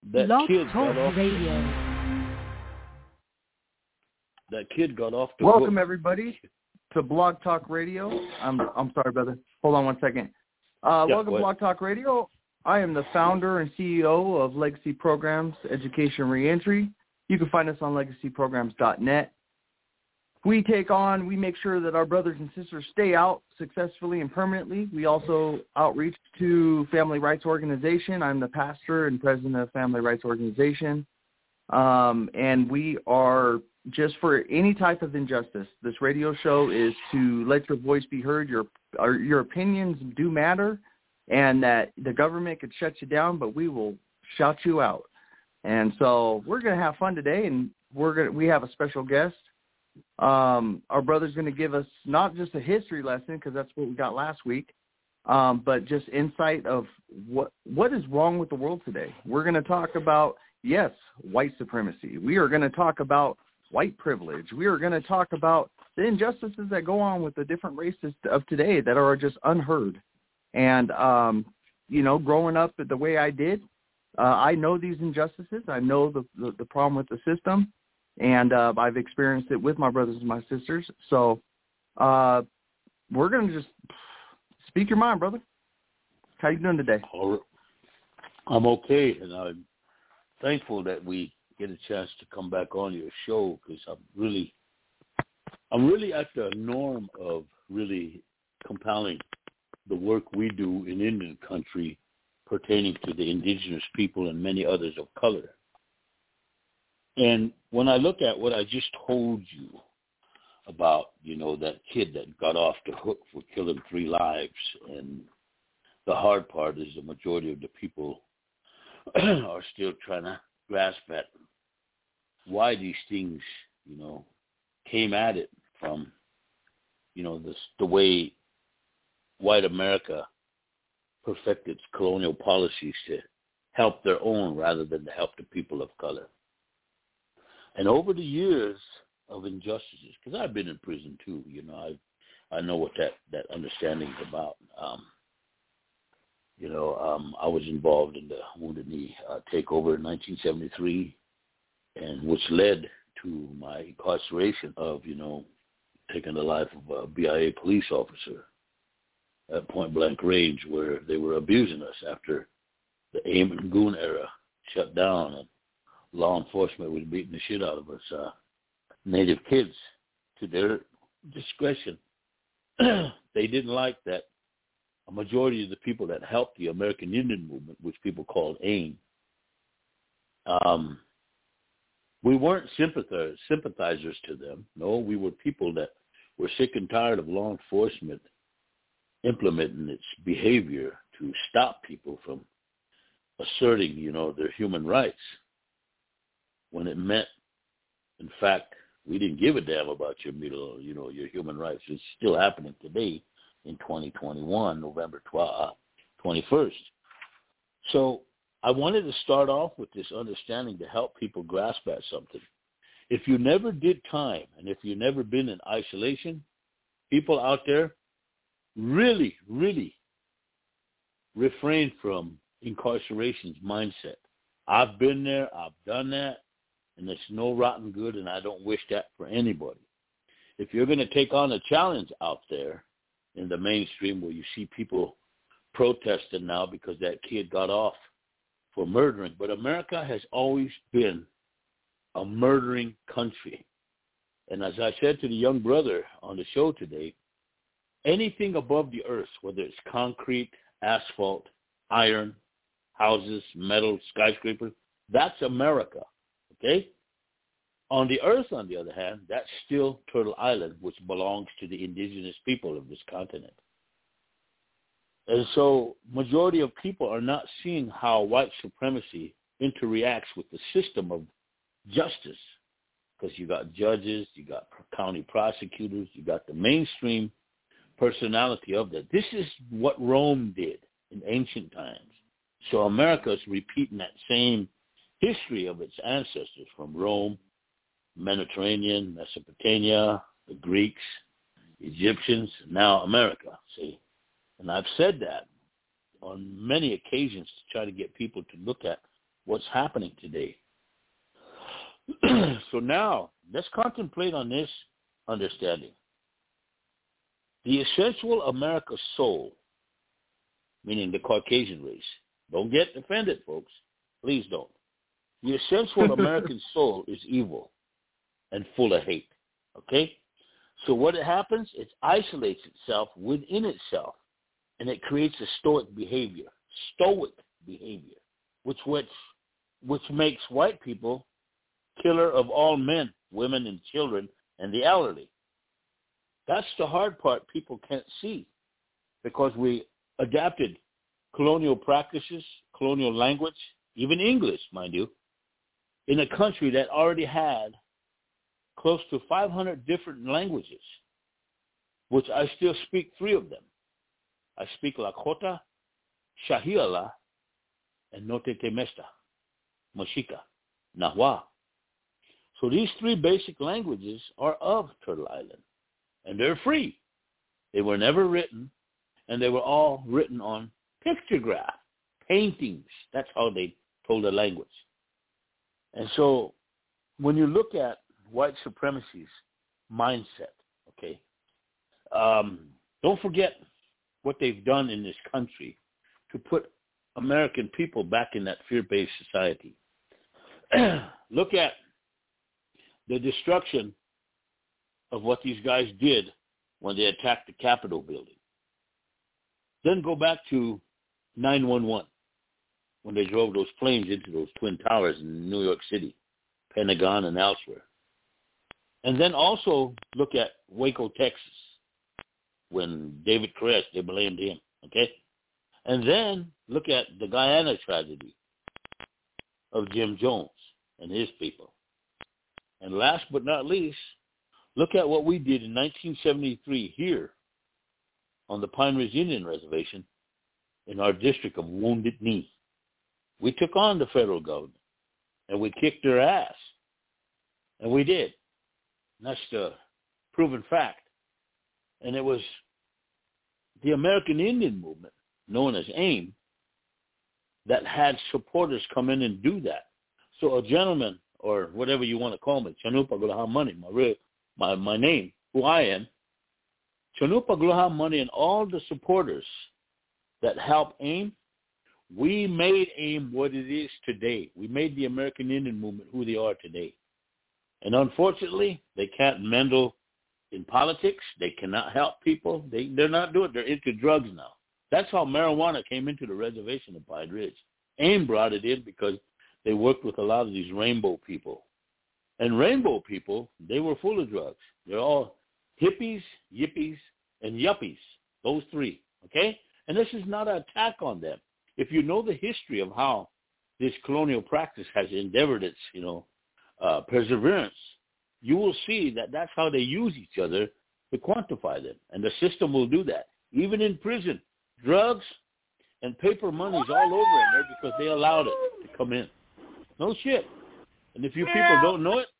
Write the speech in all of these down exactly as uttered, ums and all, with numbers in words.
that Blog kid Talk got off. Radio. That kid got off the Welcome hook. everybody to Blog Talk Radio. I'm I'm sorry, brother. Hold on one second. Uh, Yeah, welcome go to ahead. Blog Talk Radio. I am the founder and C E O of Legacy Programs Education Reentry. You can find us on legacy programs dot net. We take on, we make sure that our brothers and sisters stay out successfully and permanently. We also outreach to Family Rights Organization. I'm the pastor and president of Family Rights Organization. Um, and we are just for any type of injustice. This radio show is to let your voice be heard. Your, our, your opinions do matter, and that the government could shut you down, but we will shout you out. And so we're going to have fun today, and we're going to, we have a special guest. Um, our brother's going to give us not just a history lesson, because that's what we got last week, um, but just insight of what what is wrong with the world today. We're going to talk about, yes, white supremacy. We are going to talk about white privilege. We are going to talk about the injustices that go on with the different races of today that are just unheard. And, um, you know, growing up the way I did, uh, I know these injustices. I know the, the, the problem with the system. And uh, I've experienced it with my brothers and my sisters. So uh, we're going to just speak your mind, brother. How you doing today? I'm okay, and I'm thankful that we get a chance to come back on your show, because I'm really, I'm really at the norm of really compiling the work we do in Indian country pertaining to the indigenous people and many others of color. And when I look at what I just told you about, you know, that kid that got off the hook for killing three lives, and the hard part is the majority of the people are still trying to grasp at why these things, you know, came at it from, you know, this, the way white America perfected its colonial policies to help their own rather than to help the people of color. And over the years of injustices, because I've been in prison too, you know, I I know what that, that understanding is about. Um, you know, um, I was involved in the Wounded Knee uh, takeover in nineteen seventy-three, and which led to my incarceration of, you know, taking the life of a B I A police officer at point blank range, where they were abusing us after the AIM and Goon era shut down, and law enforcement was beating the shit out of us, uh, Native kids, to their discretion. They didn't like that a majority of the people that helped the American Indian movement, which people called AIM, um, we weren't sympathizers, sympathizers to them. No, we were people that were sick and tired of law enforcement implementing its behavior to stop people from asserting, you know, their human rights, when it meant, in fact, we didn't give a damn about your, you know, your human rights. It's still happening today in twenty twenty-one, November twelfth, twenty-first. So I wanted to start off with this understanding to help people grasp at something. If you never did time, and if you've never been in isolation, people out there really, really refrain from incarceration's mindset. I've been there, I've done that, and it's no rotten good, and I don't wish that for anybody. If you're going to take on a challenge out there in the mainstream where you see people protesting now because that kid got off for murdering, but America has always been a murdering country. And as I said to the young brother on the show today, anything above the earth, whether it's concrete, asphalt, iron, houses, metal, skyscrapers, that's America. Okay? On the earth, on the other hand, that's still Turtle Island, which belongs to the indigenous people of this continent. And so majority of people are not seeing how white supremacy interacts with the system of justice, because you got judges, you got county prosecutors, you got the mainstream personality of that. This is what Rome did in ancient times. So America is repeating that same history of its ancestors from Rome, Mediterranean, Mesopotamia, the Greeks, Egyptians, now America, see. And I've said that on many occasions to try to get people to look at what's happening today. So now, let's contemplate on this understanding. The essential America soul, meaning the Caucasian race, don't get offended, folks. Please don't. The essential American soul is evil and full of hate, okay? So what it happens, it isolates itself within itself, and it creates a stoic behavior, stoic behavior, which which which makes white people killer of all men, women, and children, and the elderly. That's the hard part people can't see, because we adapted colonial practices, colonial language, even English, mind you, in a country that already had close to five hundred different languages, which I still speak three of them. I speak Lakota, Shahiala, and Notetemesta, Mashika, Nahua. So these three basic languages are of Turtle Island, and they're free. They were never written, and they were all written on pictograph, paintings. That's how they told the language. And so when you look at white supremacy's mindset, okay, um, don't forget what they've done in this country to put American people back in that fear-based society. Look at the destruction of what these guys did when they attacked the Capitol building. Then go back to nine one one, when they drove those planes into those Twin Towers in New York City, Pentagon, and elsewhere. And then also look at Waco, Texas, when David Koresh, they blamed him, okay? And then look at the Guyana tragedy of Jim Jones and his people. And last but not least, look at what we did in nineteen seventy-three here on the Pine Ridge Indian Reservation in our district of Wounded Knee. We took on the federal government, and we kicked their ass. And we did. And that's the proven fact. And it was the American Indian movement, known as AIM, that had supporters come in and do that. So a gentleman, or whatever you want to call me, Chanupa Gulaha Money, my, real, my, my name, who I am, Chanupa Gulaha Money and all the supporters that help AIM, we made AIM what it is today. We made the American Indian movement who they are today. And unfortunately, they can't meddle in politics. They cannot help people. They, they're not doing it. They're into drugs now. That's how marijuana came into the reservation of Pine Ridge. AIM brought it in because they worked with a lot of these rainbow people. And rainbow people, they were full of drugs. They're all hippies, yippies, and yuppies, those three, okay? And this is not an attack on them. If you know the history of how this colonial practice has endeavored its, you know, uh, perseverance, you will see that that's how they use each other to quantify them. And the system will do that. Even in prison, drugs and paper money is all over in there because they allowed it to come in. No shit. And if you people don't know it,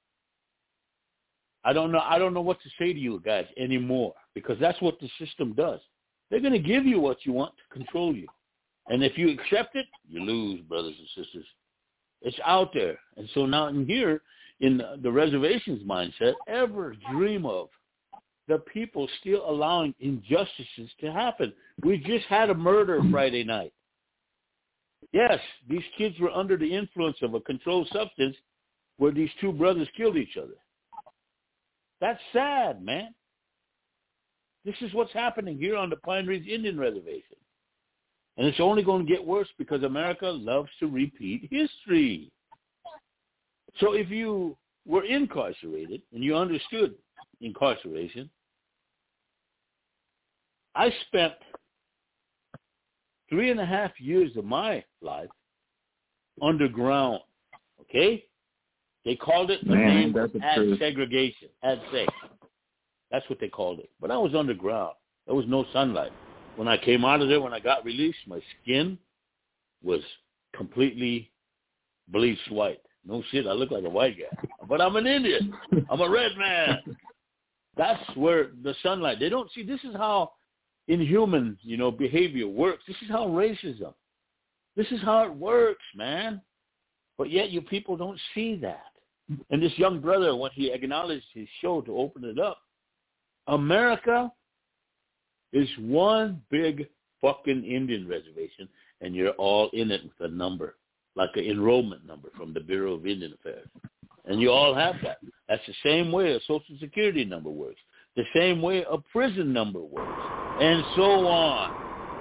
I don't know I don't know what to say to you guys anymore, because that's what the system does. They're going to give you what you want to control you. And if you accept it, you lose, brothers and sisters. It's out there. And so now in here, in the, the reservations mindset, ever dream of the people still allowing injustices to happen. We just had a murder Friday night. Yes, these kids were under the influence of a controlled substance where these two brothers killed each other. That's sad, man. This is what's happening here on the Pine Ridge Indian Reservation. And it's only going to get worse because America loves to repeat history. So if you were incarcerated and you understood incarceration, I spent three and a half years of my life underground, okay? They called it the Man, name ad segregation, ad seg. That's what they called it. But I was underground. There was no sunlight. When I came out of there, when I got released, my skin was completely bleached white. No shit, I look like a white guy. But I'm an Indian. I'm a red man. That's where the sunlight, they don't see, this is how inhuman, you know, behavior works. This is how racism, this is how it works, man. But yet you people don't see that. And this young brother, when he acknowledged his show to open it up, America is one big fucking Indian reservation, and you're all in it with a number, like an enrollment number from the Bureau of Indian Affairs. And you all have that. That's the same way a Social Security number works, the same way a prison number works, and so on.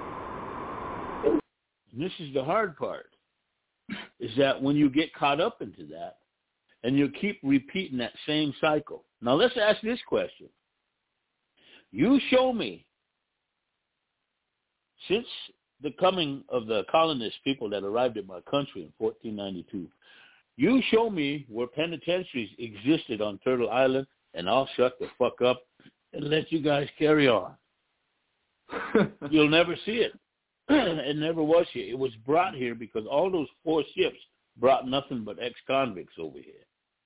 And this is the hard part, is that when you get caught up into that, and you keep repeating that same cycle. Now let's ask this question. You show me, since the coming of the colonist people that arrived in my country in fourteen ninety-two, you show me where penitentiaries existed on Turtle Island, and I'll shut the fuck up and let you guys carry on. You'll never see it. It never was here. It was brought here because all those four ships brought nothing but ex-convicts over here.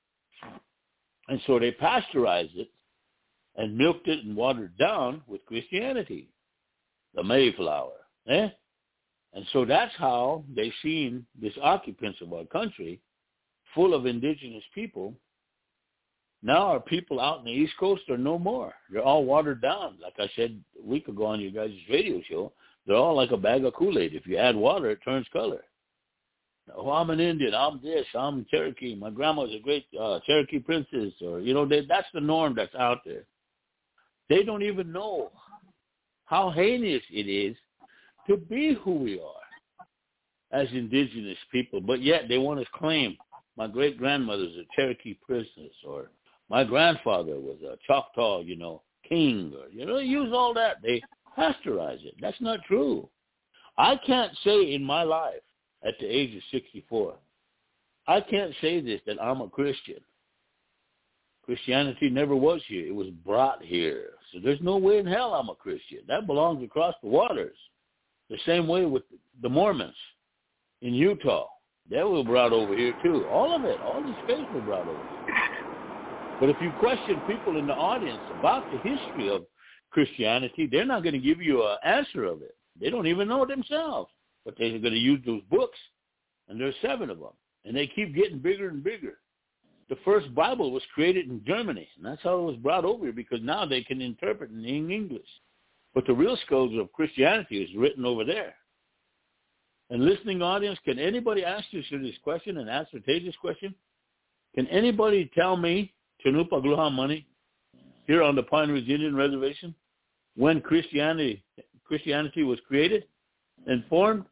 And so they pasteurized it and milked it and watered down with Christianity, the Mayflower. Eh? And so that's how they seen this occupants of our country full of indigenous people. Now our people out in the East Coast are no more. They're all watered down. Like I said a week ago on your guys' radio show, they're all like a bag of Kool-Aid. If you add water, it turns color. Oh, I'm an Indian. I'm this. I'm Cherokee. My grandma's a great uh, Cherokee princess. Or, you know, they, that's the norm that's out there. They don't even know how heinous it is to be who we are as indigenous people. But yet they want to claim my great-grandmother's a Cherokee princess, or my grandfather was a Choctaw, you know, king. Or, you know, they use all that. They pasteurize it. That's not true. I can't say in my life, at the age of sixty-four, I can't say this, that I'm a Christian. Christianity never was here. It was brought here. So there's no way in hell I'm a Christian. That belongs across the waters. The same way with the Mormons in Utah. They were brought over here too. All of it. All these faiths were brought over here. But if you question people in the audience about the history of Christianity, they're not going to give you an answer of it. They don't even know it themselves. But they're going to use those books, and there's seven of them. And they keep getting bigger and bigger. The first Bible was created in Germany, and that's how it was brought over here, because now they can interpret in English. But the real skulls of Christianity is written over there. And listening audience, can anybody answer this question and answer Taja's question? Can anybody tell me, Chanupa Gluha Money, here on the Pine Ridge Indian Reservation, when Christianity Christianity was created and formed?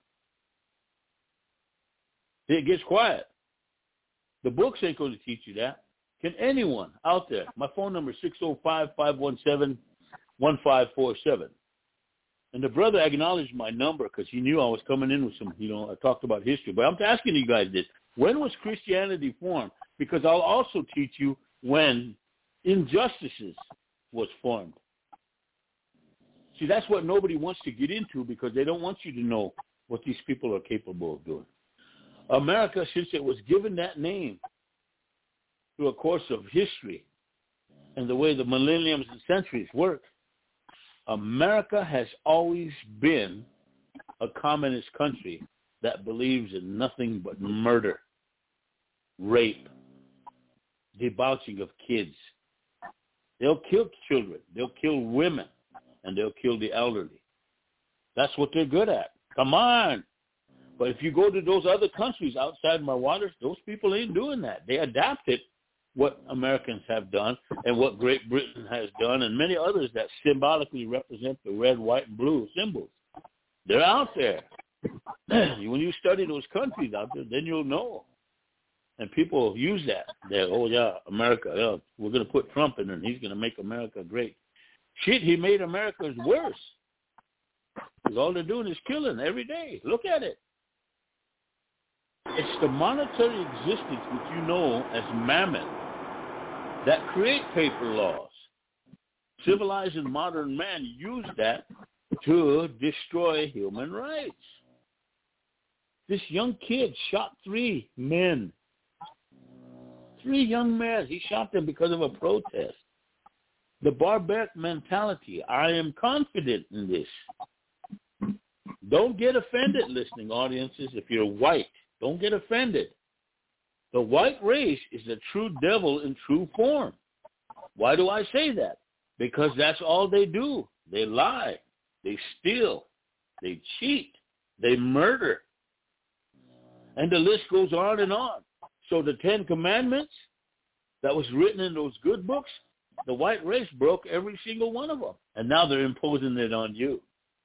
It gets quiet. The books ain't going to teach you that. Can anyone out there? My phone number is six oh five, five one seven, one five four seven. And the brother acknowledged my number because he knew I was coming in with some, you know, I talked about history. But I'm asking you guys this. When was Christianity formed? Because I'll also teach you when injustices was formed. See, that's what nobody wants to get into, because they don't want you to know what these people are capable of doing. America, since it was given that name through a course of history and the way the millenniums and centuries work, America has always been a communist country that believes in nothing but murder, rape, debauching of kids. They'll kill children. They'll kill women. And they'll kill the elderly. That's what they're good at. Come on. But if you go to those other countries outside my waters, those people ain't doing that. They adapted what Americans have done and what Great Britain has done and many others that symbolically represent the red, white, and blue symbols. They're out there. When you study those countries out there, then you'll know. And people use that. They're, oh, yeah, America, yeah, we're going to put Trump in there, and he's going to make America great. Shit, he made America worse. Because all they're doing is killing every day. Look at it. It's the monetary existence which you know as mammon that create paper laws. Civilized and modern man use that to destroy human rights. This young kid shot three men. Three young men. He shot them because of a protest. The barbaric mentality. I am confident in this. Don't get offended, listening audiences, if you're white. Don't get offended. The white race is a true devil in true form. Why do I say that? Because that's all they do. They lie. They steal. They cheat. They murder. And the list goes on and on. So the Ten Commandments that was written in those good books, the white race broke every single one of them. And now they're imposing it on you.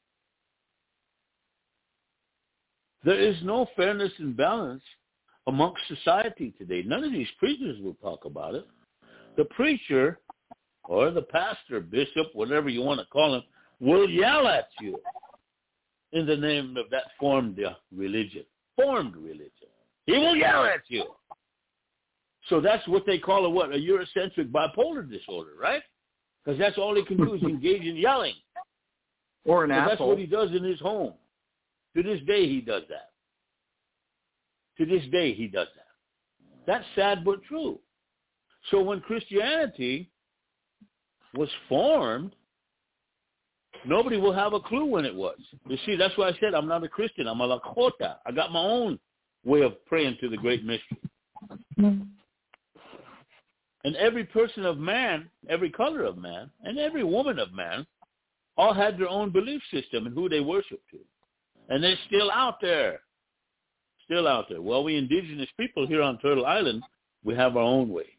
There is no fairness and balance amongst society today. None of these preachers will talk about it. The preacher or the pastor, bishop, whatever you want to call him, will yell at you in the name of that formed religion. Formed religion. He will yell at you. So that's what they call a what? A Eurocentric bipolar disorder, right? Because that's all he can do is engage in yelling. Or an so asshole. That's what he does in his home. To this day, he does that. To this day, he does that. That's sad but true. So when Christianity was formed, nobody will have a clue when it was. You see, that's why I said I'm not a Christian. I'm a Lakota. I got my own way of praying to the great mystery. Mm-hmm. And every person of man, every color of man, and every woman of man all had their own belief system and who they worship to. And they're still out there. Still out there. Well, we indigenous people here on Turtle Island, we have our own way.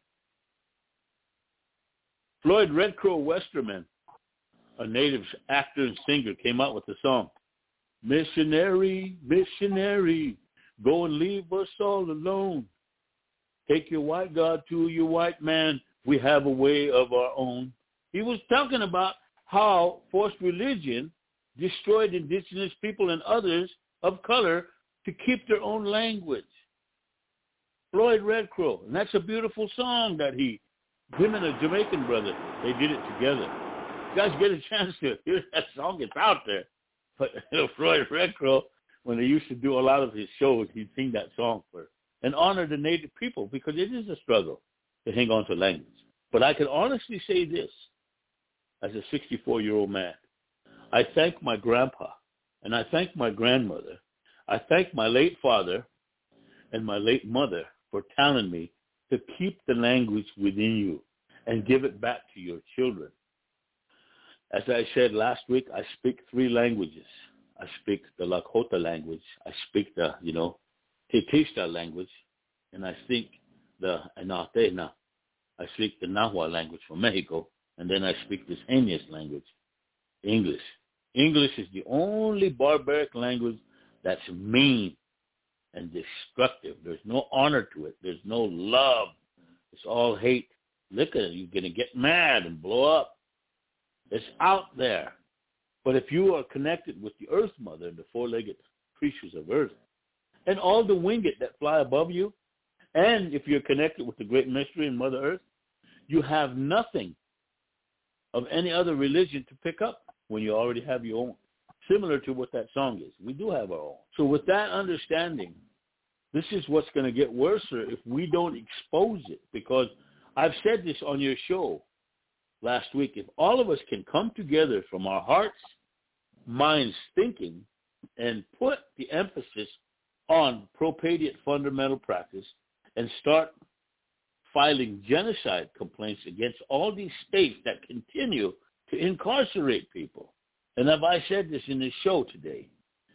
Floyd Red Crow Westerman, a native actor and singer, came out with the song, Missionary, missionary, go and leave us all alone. Take your white God to your white man. We have a way of our own. He was talking about how forced religion destroyed indigenous people and others of color to keep their own language. Floyd Red Crow. And that's a beautiful song that he, him and a Jamaican brother, they did it together. You guys get a chance to hear that song. It's out there. But you know, Floyd Red Crow, when they used to do a lot of his shows, he'd sing that song for and honor the native people, because it is a struggle to hang on to language. But I can honestly say this, as a sixty-four-year-old man, I thank my grandpa, and I thank my grandmother, I thank my late father and my late mother for telling me to keep the language within you and give it back to your children. As I said last week, I speak three languages. I speak the Lakota language. I speak the, you know, Tetista language, and I speak the Anatena. I speak the Nahua language from Mexico, and then I speak this Enyes language, English. English is the only barbaric language that's mean and destructive. There's no honor to it. There's no love. It's all hate. Look at it. You're going to get mad and blow up. It's out there. But if you are connected with the Earth Mother, the four-legged creatures of Earth, and all the winged that fly above you, and if you're connected with the great mystery and Mother Earth, you have nothing of any other religion to pick up when you already have your own. Similar to what that song is. We do have our own. So with that understanding, this is what's going to get worse if we don't expose it. Because I've said this on your show last week. If all of us can come together from our hearts, minds, thinking, and put the emphasis on propadiate fundamental practice and start filing genocide complaints against all these states that continue to incarcerate people. And have I said this in this show today?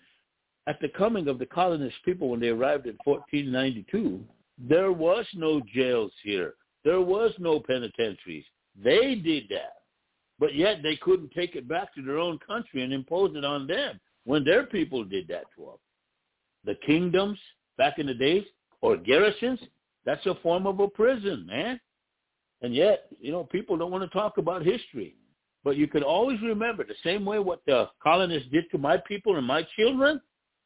At the coming of the colonist people when they arrived in fourteen ninety-two, there was no jails here. There was no penitentiaries. They did that. But yet they couldn't take it back to their own country and impose it on them when their people did that to them. The kingdoms back in the days, or garrisons, that's a form of a prison, man. And yet, you know, people don't want to talk about history. But you can always remember the same way what the colonists did to my people and my children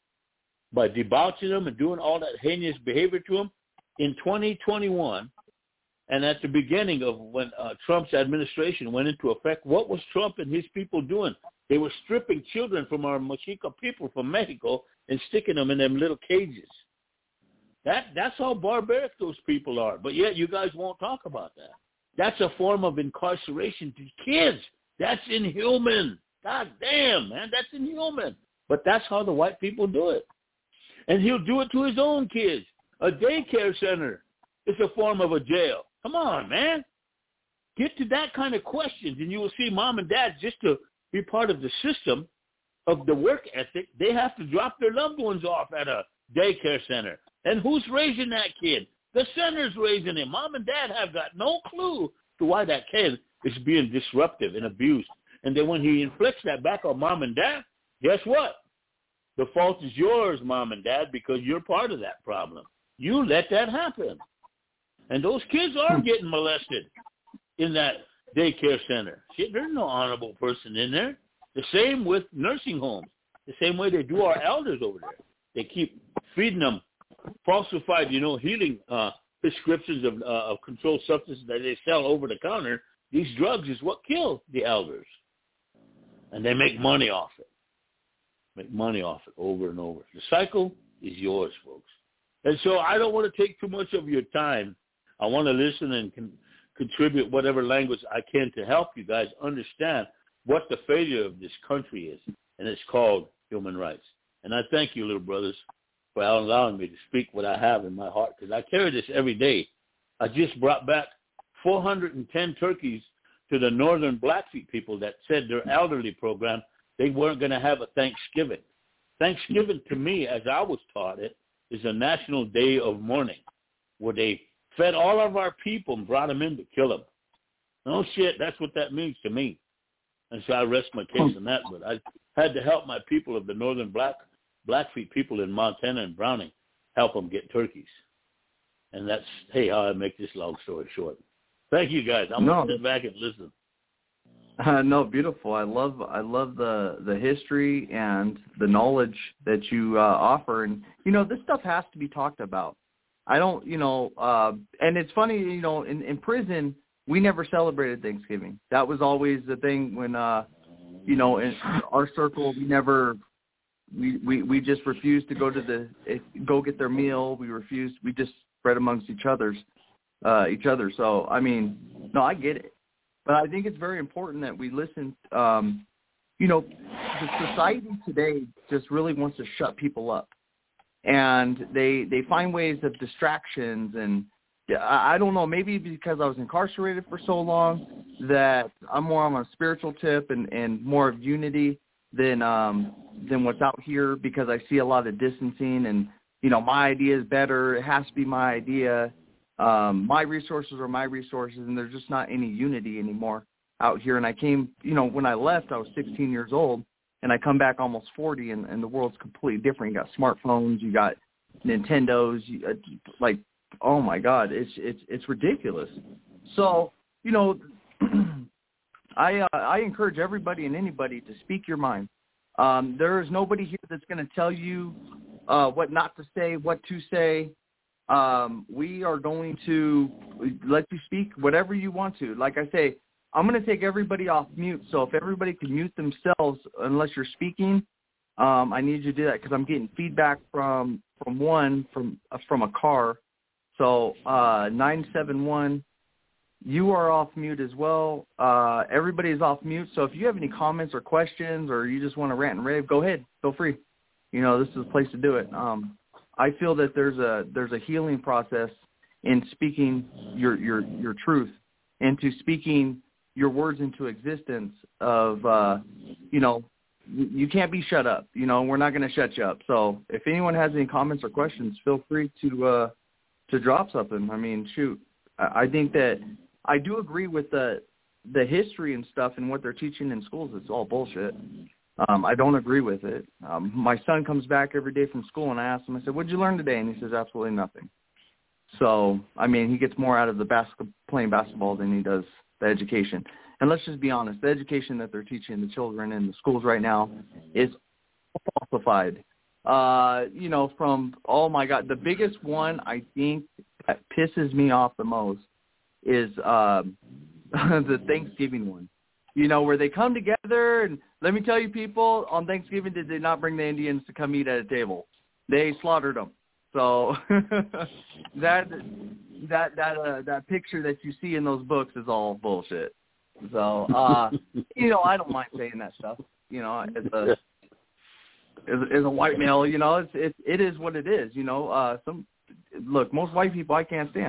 by debauching them and doing all that heinous behavior to them. In twenty twenty-one, and at the beginning of when uh, Trump's administration went into effect, what was Trump and his people doing? They were stripping children from our Mexica people from Mexico and sticking them in them little cages. That That's how barbaric those people are. But yet you guys won't talk about that. That's a form of incarceration to kids. That's inhuman. God damn, man, that's inhuman. But that's how the white people do it. And he'll do it to his own kids. A daycare center it's a form of a jail. Come on, man. Get to that kind of questions, and you will see mom and dad, just to be part of the system of the work ethic, they have to drop their loved ones off at a daycare center. And who's raising that kid? The center's raising him. Mom and dad have got no clue to why that kid is being disruptive and abused. And then when he inflicts that back on mom and dad, guess what? The fault is yours, mom and dad, because you're part of that problem. You let that happen. And those kids are getting molested in that daycare center. Shit, there's no honorable person in there. The same with nursing homes. The same way they do our elders over there. They keep feeding them falsified, you know, healing uh, prescriptions of, uh, of controlled substances that they sell over the counter. These drugs is what kill the elders. And they make money off it. Make money off it over and over. The cycle is yours, folks. And so I don't want to take too much of your time. I want to listen and con- contribute whatever language I can to help you guys understand what the failure of this country is. And it's called human rights. And I thank you, little brothers, for allowing me to speak what I have in my heart, because I carry this every day. I just brought back four hundred ten turkeys to the northern Blackfeet people that said their elderly program, they weren't going to have a Thanksgiving. Thanksgiving, to me, as I was taught it, is a national day of mourning, where they fed all of our people and brought them in to kill them. No shit, that's what that means to me. And so I rest my case on that. But I had to help my people of the northern Black Blackfeet people in Montana and Browning, help them get turkeys. And that's, hey, how I make this long story short. Thank you, guys. I'm no. going to sit back and listen. Uh, no, beautiful. I love I love the, the history and the knowledge that you uh, offer. And, you know, this stuff has to be talked about. I don't, you know, uh, and it's funny, you know, in, in prison, we never celebrated Thanksgiving. That was always the thing when, uh, you know, in our circle, we never, we, we, we just refused to go to the, go get their meal. We refused, we just spread amongst each other's, uh, each other. So, I mean, no, I get it. But I think it's very important that we listen. Um, you know, the society today just really wants to shut people up. And they they find ways of distractions. And I don't know, maybe because I was incarcerated for so long that I'm more on a spiritual tip and, and more of unity than um, than what's out here, because I see a lot of distancing and, you know, my idea is better. It has to be my idea. Um, my resources are my resources, and there's just not any unity anymore out here. And I came, you know, when I left, I was sixteen years old, and I come back almost forty, and, and the world's completely different. You got smartphones, you got Nintendos, you, uh, like, oh my God, it's it's it's ridiculous. So, you know, I uh, I encourage everybody and anybody to speak your mind. Um, there is nobody here that's going to tell you uh, what not to say, what to say. Um, we are going to let you speak whatever you want to. Like I say, I'm going to take everybody off mute. So if everybody can mute themselves unless you're speaking, um, I need you to do that because I'm getting feedback from, from one from uh, from a car. So uh, nine seven one, you are off mute as well. Uh, everybody is off mute. So if you have any comments or questions or you just want to rant and rave, go ahead. Feel free. You know, this is the place to do it. Um, I feel that there's a there's a healing process in speaking your your your truth and to speaking your words into existence of, uh, you know, you can't be shut up. You know, we're not going to shut you up. So if anyone has any comments or questions, feel free to uh, to drop something. I mean, shoot, I think that I do agree with the the history and stuff and what they're teaching in schools. It's all bullshit. Um, I don't agree with it. Um, my son comes back every day from school, and I ask him, I said, "What did you learn today?" And he says, "Absolutely nothing." So, I mean, he gets more out of the basket, playing basketball than he does the education. And let's just be honest, the education that they're teaching the children in the schools right now is falsified. Uh, you know, from, oh, my God, the biggest one I think that pisses me off the most is uh, the Thanksgiving one. You know, where they come together, and let me tell you, people, on Thanksgiving, did they not bring the Indians to come eat at a table? They slaughtered them. So that that that uh, that picture that you see in those books is all bullshit. So uh, you know, I don't mind saying that stuff. You know, as a as, as a white male, you know, it's it it is what it is. You know, uh, some look, most white people I can't stand.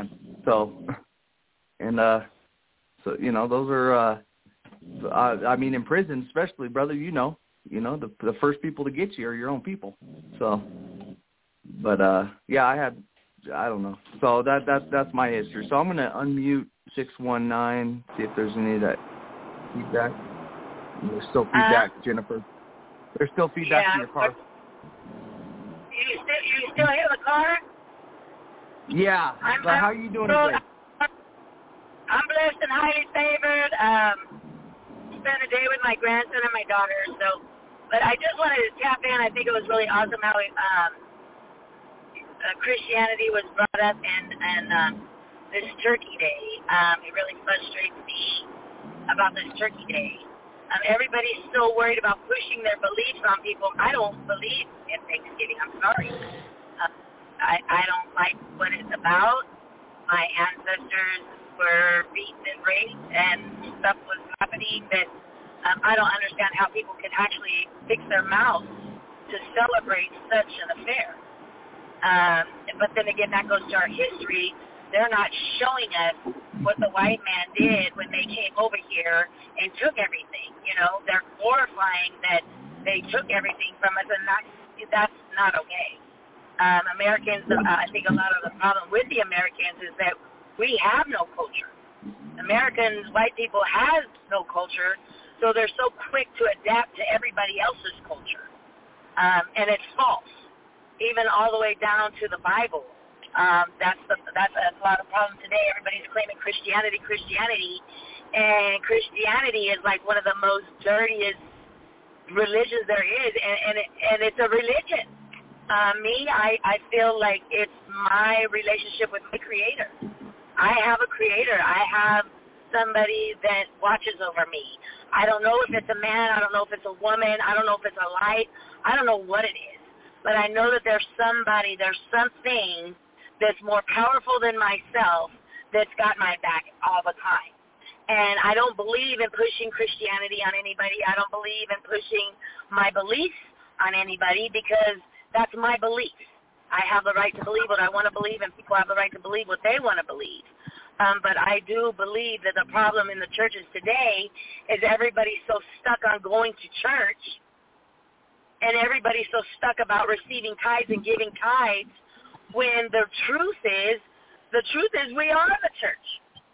So, and uh, so you know, those are. Uh, I, I mean, in prison, especially, brother. You know, you know, the the first people to get you are your own people. So, but uh, yeah, I had. I don't know. So that that that's my history. So I'm gonna unmute six one nine. See if there's any of that feedback. There's still feedback, uh, Jennifer. There's still feedback yeah, in your car. You still you still hear the car? Yeah. I'm, but I'm, how are you doing so, today? I'm blessed and highly favored. Um, spent a day with my grandson and my daughter. So, but I just wanted to tap in. I think it was really awesome how it, um, uh, Christianity was brought up and and um, this Turkey Day. Um, it really frustrates me about this Turkey Day. Um, everybody's so worried about pushing their beliefs on people. I don't believe in Thanksgiving. I'm sorry. Uh, I, I don't like what it's about. My ancestors were beaten and raped, and stuff was happening that um, I don't understand how people can actually fix their mouths to celebrate such an affair. Um, but then again, that goes to our history. They're not showing us what the white man did when they came over here and took everything. You know, they're glorifying that they took everything from us, and that's, that's not okay. Um, Americans, uh, I think a lot of the problem with the Americans is that we have no culture. Americans, white people, have no culture, so they're so quick to adapt to everybody else's culture. Um, and it's false, even all the way down to the Bible. Um, that's the, that's a lot of problem today. Everybody's claiming Christianity, Christianity, and Christianity is like one of the most dirtiest religions there is, and, and, it, and it's a religion. Uh, me, I, I feel like it's my relationship with my Creator. I have a Creator. I have somebody that watches over me. I don't know if it's a man. I don't know if it's a woman. I don't know if it's a light. I don't know what it is. But I know that there's somebody, there's something that's more powerful than myself that's got my back all the time. And I don't believe in pushing Christianity on anybody. I don't believe in pushing my beliefs on anybody because that's my belief. I have the right to believe what I want to believe, and people have the right to believe what they want to believe. Um, but I do believe that the problem in the churches today is everybody's so stuck on going to church, and everybody's so stuck about receiving tithes and giving tithes, when the truth is, the truth is we are the church.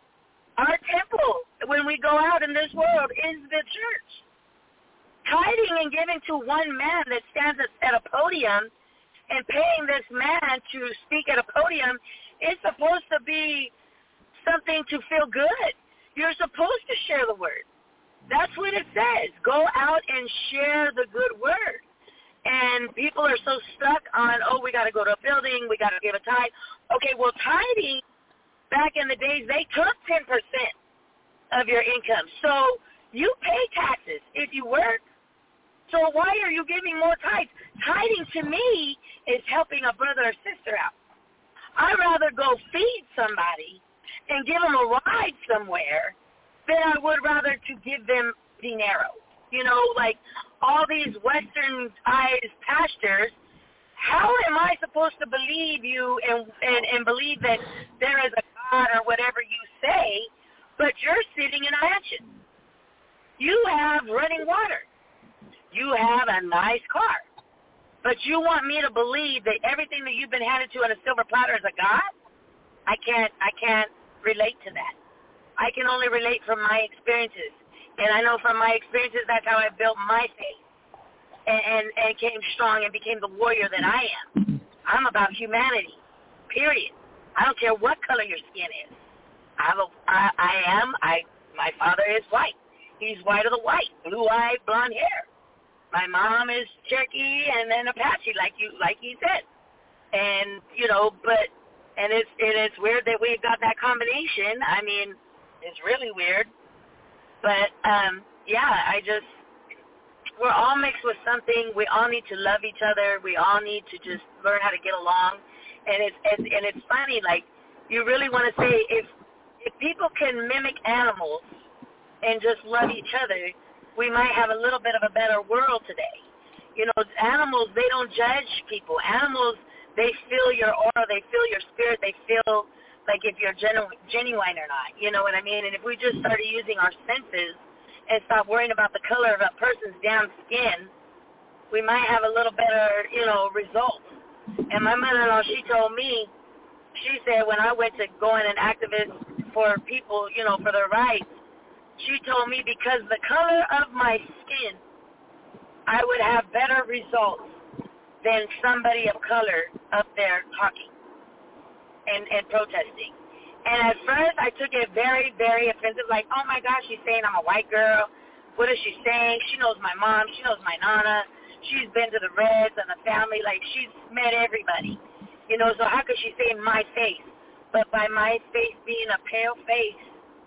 Our temple, when we go out in this world, is the church. Tithing and giving to one man that stands at a podium and paying this man to speak at a podium is supposed to be something to feel good. You're supposed to share the word. That's what it says. Go out and share the good word. And people are so stuck on, oh, we got to go to a building, we got to give a tithe. Okay, well, tithing, back in the days, they took ten percent of your income. So you pay taxes if you work. So why are you giving more tithes? Tithing to me is helping a brother or sister out. I'd rather go feed somebody and give them a ride somewhere than I would rather to give them dinero. You know, like all these westernized pastors, how am I supposed to believe you and, and, and believe that there is a God or whatever you say, but you're sitting in a mansion? You have running water. You have a nice car. But you want me to believe that everything that you've been handed to on a silver platter is a God? I can't I can't relate to that. I can only relate from my experiences. And I know from my experiences that's how I built my faith and, and, and came strong and became the warrior that I am. I'm about humanity, period. I don't care what color your skin is. I, have a, I, I am, I, my father is white. He's white of the white, blue-eyed, blonde hair. My mom is Cherokee and then Apache, like you, like he said. And, you know, but, and it's, and it's weird that we've got that combination. I mean, it's really weird. But, um, yeah, I just, we're all mixed with something. We all need to love each other. We all need to just learn how to get along. And it's, and, and it's funny, like, you really want to say, if, if people can mimic animals and just love each other, we might have a little bit of a better world today. You know, animals, they don't judge people. Animals, they feel your aura, they feel your spirit, they feel like if you're genu- genuine or not. You know what I mean? And if we just started using our senses and stop worrying about the color of a person's damn skin, we might have a little better, you know, results. And my mother-in-law, she told me, she said when I went to go in an activist for people, you know, for their rights, she told me because the color of my skin, I would have better results than somebody of color up there talking and, and protesting. And at first I took it very, very offensive, like, oh my gosh, she's saying I'm a white girl. What is she saying? She knows my mom. She knows my nana. She's been to the Reds and the family. Like, she's met everybody. You know, so how could she say my face? But by my face being a pale face,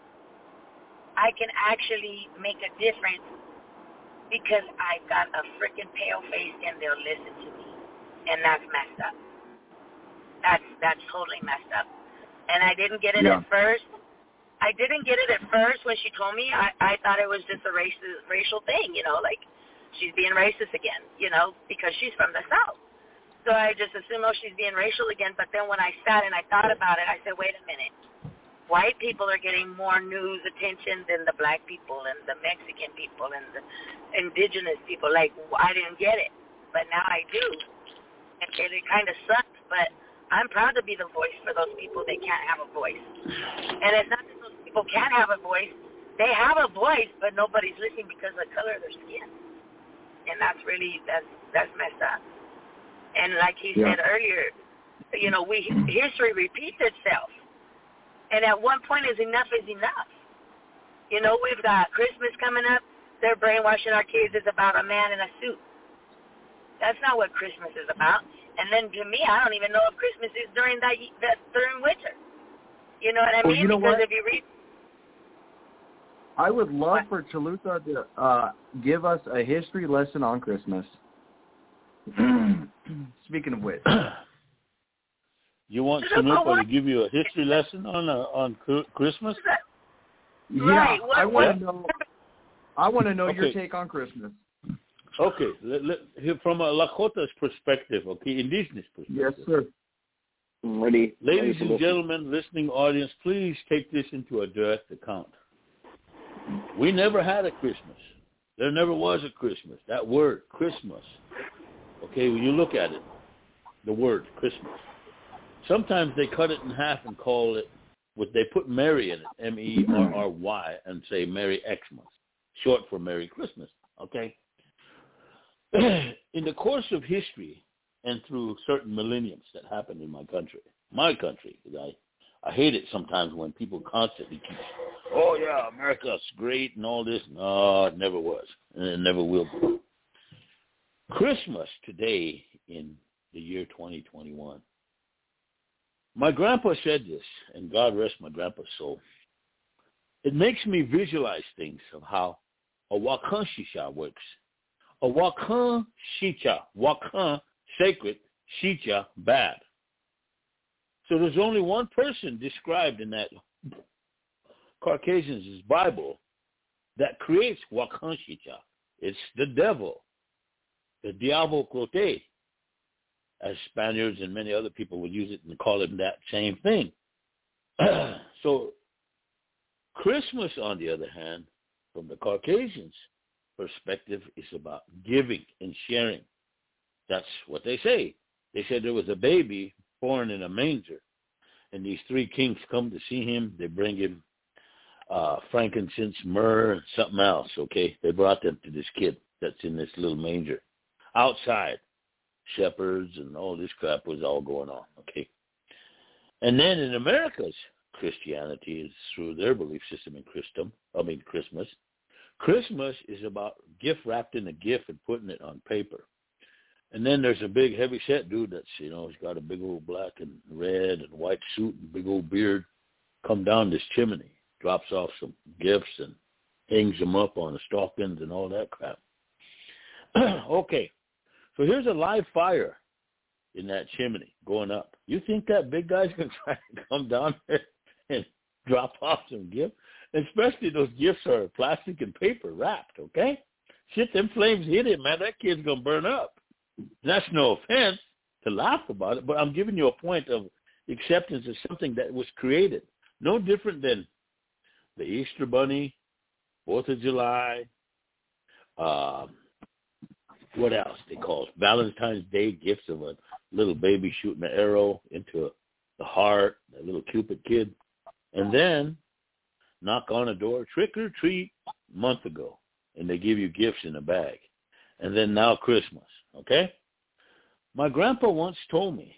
I can actually make a difference because I've got a freaking pale face and they'll listen to me. And that's messed up. That's that's totally messed up. And I didn't get it yeah. at first. I didn't get it at first when she told me. I, I thought it was just a racist, racial thing, you know, like she's being racist again, you know, because she's from the South. So I just assumed, oh, she's being racial again. But then when I sat and I thought about it, I said, wait a minute. White people are getting more news attention than the black people and the Mexican people and the indigenous people. Like, I didn't get it, but now I do. And it, it kind of sucks, but I'm proud to be the voice for those people that can't have a voice. And it's not that those people can't have a voice. They have a voice, but nobody's listening because of the color of their skin. And that's really, that's, that's messed up. And like he yeah. said earlier, you know, we history repeats itself. And at one point is enough is enough. You know, we've got Christmas coming up. They're brainwashing our kids. It's about a man in a suit. That's not what Christmas is about. And then to me, I don't even know if Christmas is during that, that during winter. You know what I well, mean? You know because what? if you read, I would love what? for Chalupa to uh, give us a history lesson on Christmas. Speaking of which. You want Chalupa to give you a history lesson on uh, on Christmas? Yeah, right. I want to know. I want to know okay. your take on Christmas. Okay, let, let, from a Lakota's perspective, okay, indigenous perspective. Yes, sir. Ready. Ladies ready and gentlemen, listening audience, please take this into a direct account. We never had a Christmas. There never was a Christmas. That word, Christmas. Okay, when you look at it, the word Christmas. Sometimes they cut it in half and call it, what they put Merry in it, M E R R Y, and say Merry Xmas, short for Merry Christmas, okay? In the course of history and through certain millenniums that happened in my country, my country, I, I hate it sometimes when people constantly keep, oh, yeah, America's great and all this. No, it never was, and it never will be. Christmas today in the year twenty twenty-one. My grandpa said this, and God rest my grandpa's soul. It makes me visualize things of how a wakan shisha works. A wakan shisha, wakan, sacred, shisha, bad. So there's only one person described in that Caucasians' Bible that creates wakan shisha. It's the devil, the diablo crote, as Spaniards and many other people would use it and call it that same thing. So Christmas, on the other hand, from the Caucasians' perspective, is about giving and sharing. That's what they say. They said there was a baby born in a manger, and these three kings come to see him. They bring him uh, frankincense, myrrh, and something else, okay? They brought them to this kid that's in this little manger. Outside, shepherds and all this crap was all going on, okay? And then in America's Christianity is through their belief system in Christum, I mean Christmas. Christmas is about gift wrapped in a gift and putting it on paper. And then there's a big heavy set dude that's, you know, he's got a big old black and red and white suit and big old beard, come down this chimney, drops off some gifts and hangs them up on the stockings and all that crap. Okay. So here's a live fire in that chimney going up. You think that big guy's going to try to come down there and drop off some gifts? Especially those gifts are plastic and paper wrapped, okay? Shit, them flames hit him, man. That kid's going to burn up. That's no offense to laugh about it, but I'm giving you a point of acceptance of something that was created. No different than the Easter Bunny, Fourth of July, uh, what else they call it? Valentine's Day, gifts of a little baby shooting an arrow into the heart, a little Cupid kid. And then knock on a door, trick or treat, a month ago, and they give you gifts in a bag. And then now Christmas, okay? My grandpa once told me,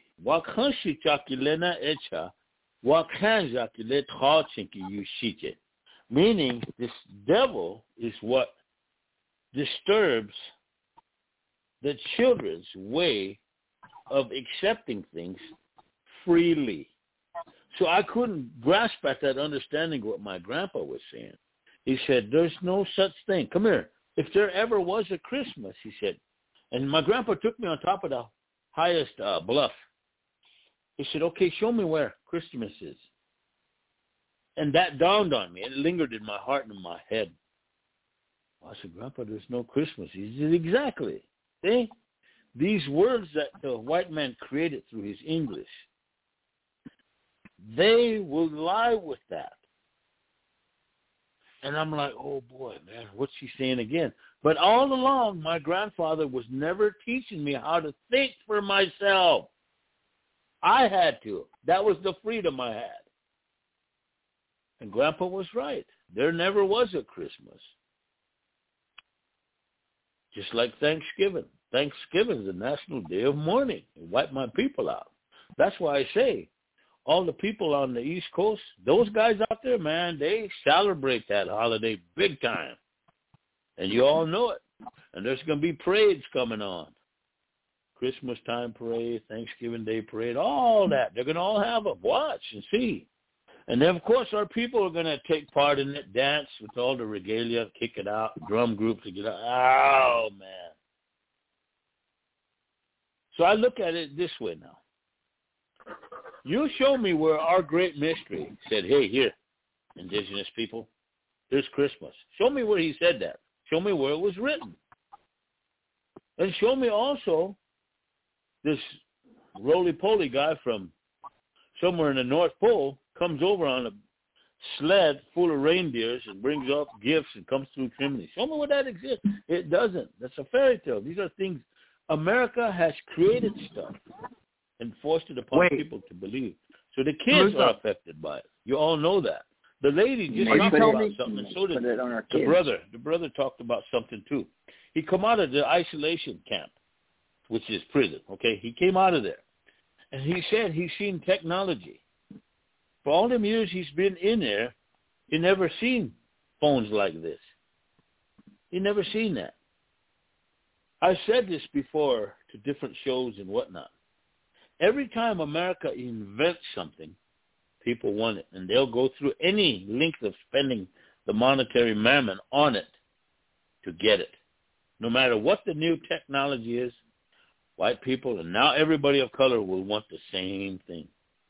meaning this devil is what disturbs the children's way of accepting things freely. So I couldn't grasp at that understanding what my grandpa was saying. He said, there's no such thing. Come here. If there ever was a Christmas, he said, and my grandpa took me on top of the highest uh, bluff. He said, okay, show me where Christmas is. And that dawned on me. It lingered in my heart and in my head. I said, Grandpa, there's no Christmas. He said, exactly. See? These words that the white man created through his English, they will lie with that. And I'm like, oh, boy, man, what's she saying again? But all along, my grandfather was never teaching me how to think for myself. I had to. That was the freedom I had. And Grandpa was right. There never was a Christmas. Just like Thanksgiving. Thanksgiving is a national day of mourning. It wiped my people out. That's why I say, all the people on the East Coast, those guys out there, man, they celebrate that holiday big time. And you all know it. And there's going to be parades coming on. Christmas time parade, Thanksgiving Day parade, all that. They're going to all have them. Watch and see. And then, of course, our people are going to take part in it, dance with all the regalia, kick it out, drum groups to get out. Oh, man. So I look at it this way now. You show me where our great mystery said, hey, here, indigenous people, here's Christmas. Show me where he said that. Show me where it was written. And show me also this roly-poly guy from somewhere in the North Pole comes over on a sled full of reindeers and brings up gifts and comes through chimneys. Show me where that exists. It doesn't. That's a fairy tale. These are things. America has created stuff and forced it upon Wait. people to believe. So the kids Who's are up? affected by it. You all know that. The lady just talked about it, something, and so did the kids. brother. The brother talked about something too. He come out of the isolation camp, which is prison, okay? He came out of there. And he said he's seen technology. For all them years he's been in there, he never seen phones like this. He never seen that. I said this before to different shows and whatnot. Every time America invents something, people want it. And they'll go through any length of spending the monetary mammon on it to get it. No matter what the new technology is, white people and now everybody of color will want the same thing.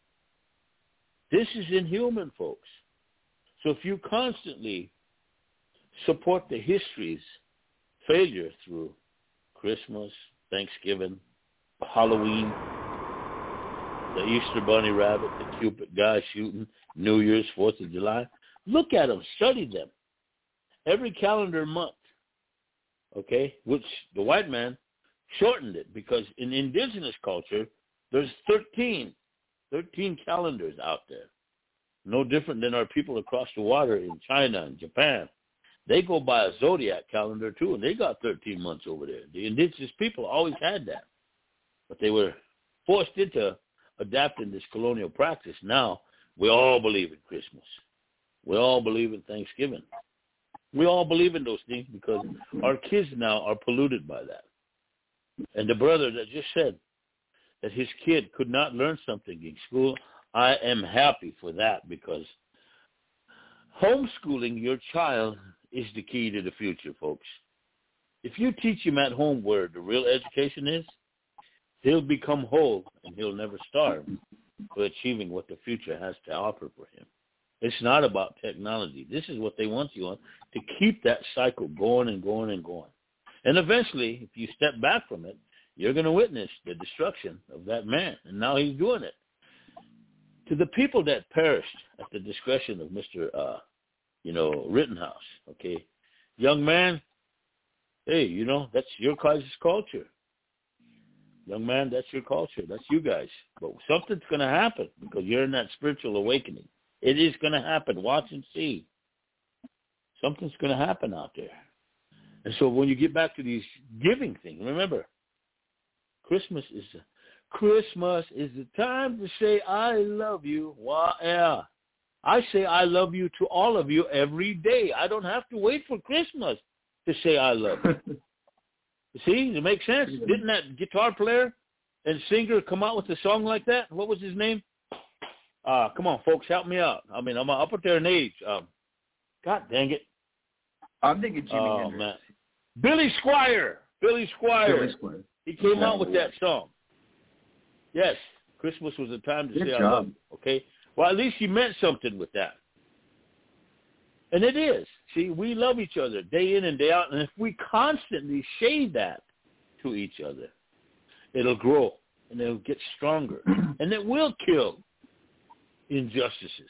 This is inhuman, folks. So if you constantly support the history's failure through Christmas, Thanksgiving, Halloween, the Easter Bunny rabbit, the Cupid guy shooting, New Year's, Fourth of July, look at them, study them. Every calendar month, okay, which the white man shortened it because in indigenous culture, there's thirteen, thirteen calendars out there. No different than our people across the water in China and Japan. They go by a zodiac calendar too, and they got thirteen months over there. The indigenous people always had that. But they were forced into adapting this colonial practice. Now, we all believe in Christmas. We all believe in Thanksgiving. We all believe in those things because our kids now are polluted by that. And the brother that just said that his kid could not learn something in school, I am happy for that because homeschooling your child is the key to the future, folks. If you teach him at home where the real education is, he'll become whole and he'll never starve for achieving what the future has to offer for him. It's not about technology. This is what they want you on, to keep that cycle going and going and going. And eventually, if you step back from it, you're going to witness the destruction of that man. And now he's doing it. to the people that perished at the discretion of Mister Uh, you know, Rittenhouse, okay? Young man, hey, you know, that's your guys' culture. Young man, that's your culture. That's you guys. But something's going to happen because you're in that spiritual awakening. It is going to happen. Watch and see. Something's going to happen out there. And so when you get back to these giving things, remember, Christmas is Christmas is the time to say, I love you. Well, yeah. I say I love you to all of you every day. I don't have to wait for Christmas to say I love you. See, it makes sense. Didn't that guitar player and singer come out with a song like that? What was his name? Uh, come on, folks, help me out. I mean, I'm up there in age. Um, God dang it. I'm thinking Jimmy oh, Hendrix. Man. Billy Squire. Billy Squire. Billy Squire. He came out with that song. Yes, Christmas was a time to Good say job. I love you. Okay? Well, at least he meant something with that. And it is. See, we love each other day in and day out. And if we constantly shade that to each other, it'll grow and it'll get stronger. And it will kill injustices.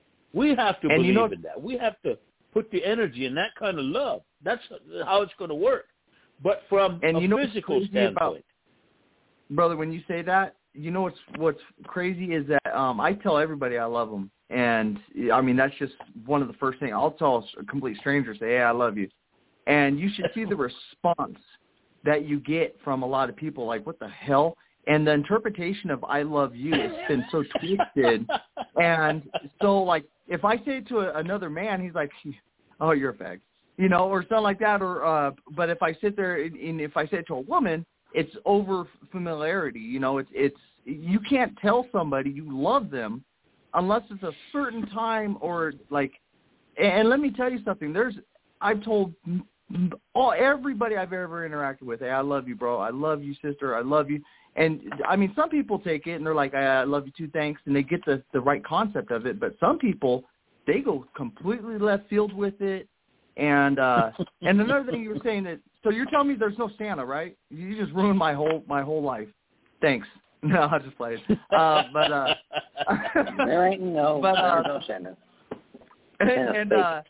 We have to and believe you know, in that. We have to put the energy in that kind of love. That's how it's going to work. But from and a you know physical standpoint. About, brother, when you say that, you know what's what's crazy is that um, I tell everybody I love them. And, I mean, that's just one of the first things. I'll tell a complete stranger, say, hey, I love you. And you should see the response that you get from a lot of people, like, what the hell? And the interpretation of I love you has been so twisted. And so, like, if I say it to a, another man, he's like, oh, you're a fag. You know, or something like that. Or uh, But if I sit there and, and if I say it to a woman, it's over familiarity. You know, it's it's you can't tell somebody you love them unless it's a certain time or like, and let me tell you something. There's, I've told all everybody I've ever interacted with, hey, I love you, bro. I love you, sister. I love you. And I mean, some people take it and they're like, I love you too, thanks, and they get the the right concept of it. But some people, they go completely left field with it. And uh, and another thing you were saying that, so you're telling me there's no Santa, right? You just ruined my whole my whole life. Thanks. No, I'll just play it. Uh, but uh, there ain't no, but, uh, no Santa. And, and uh,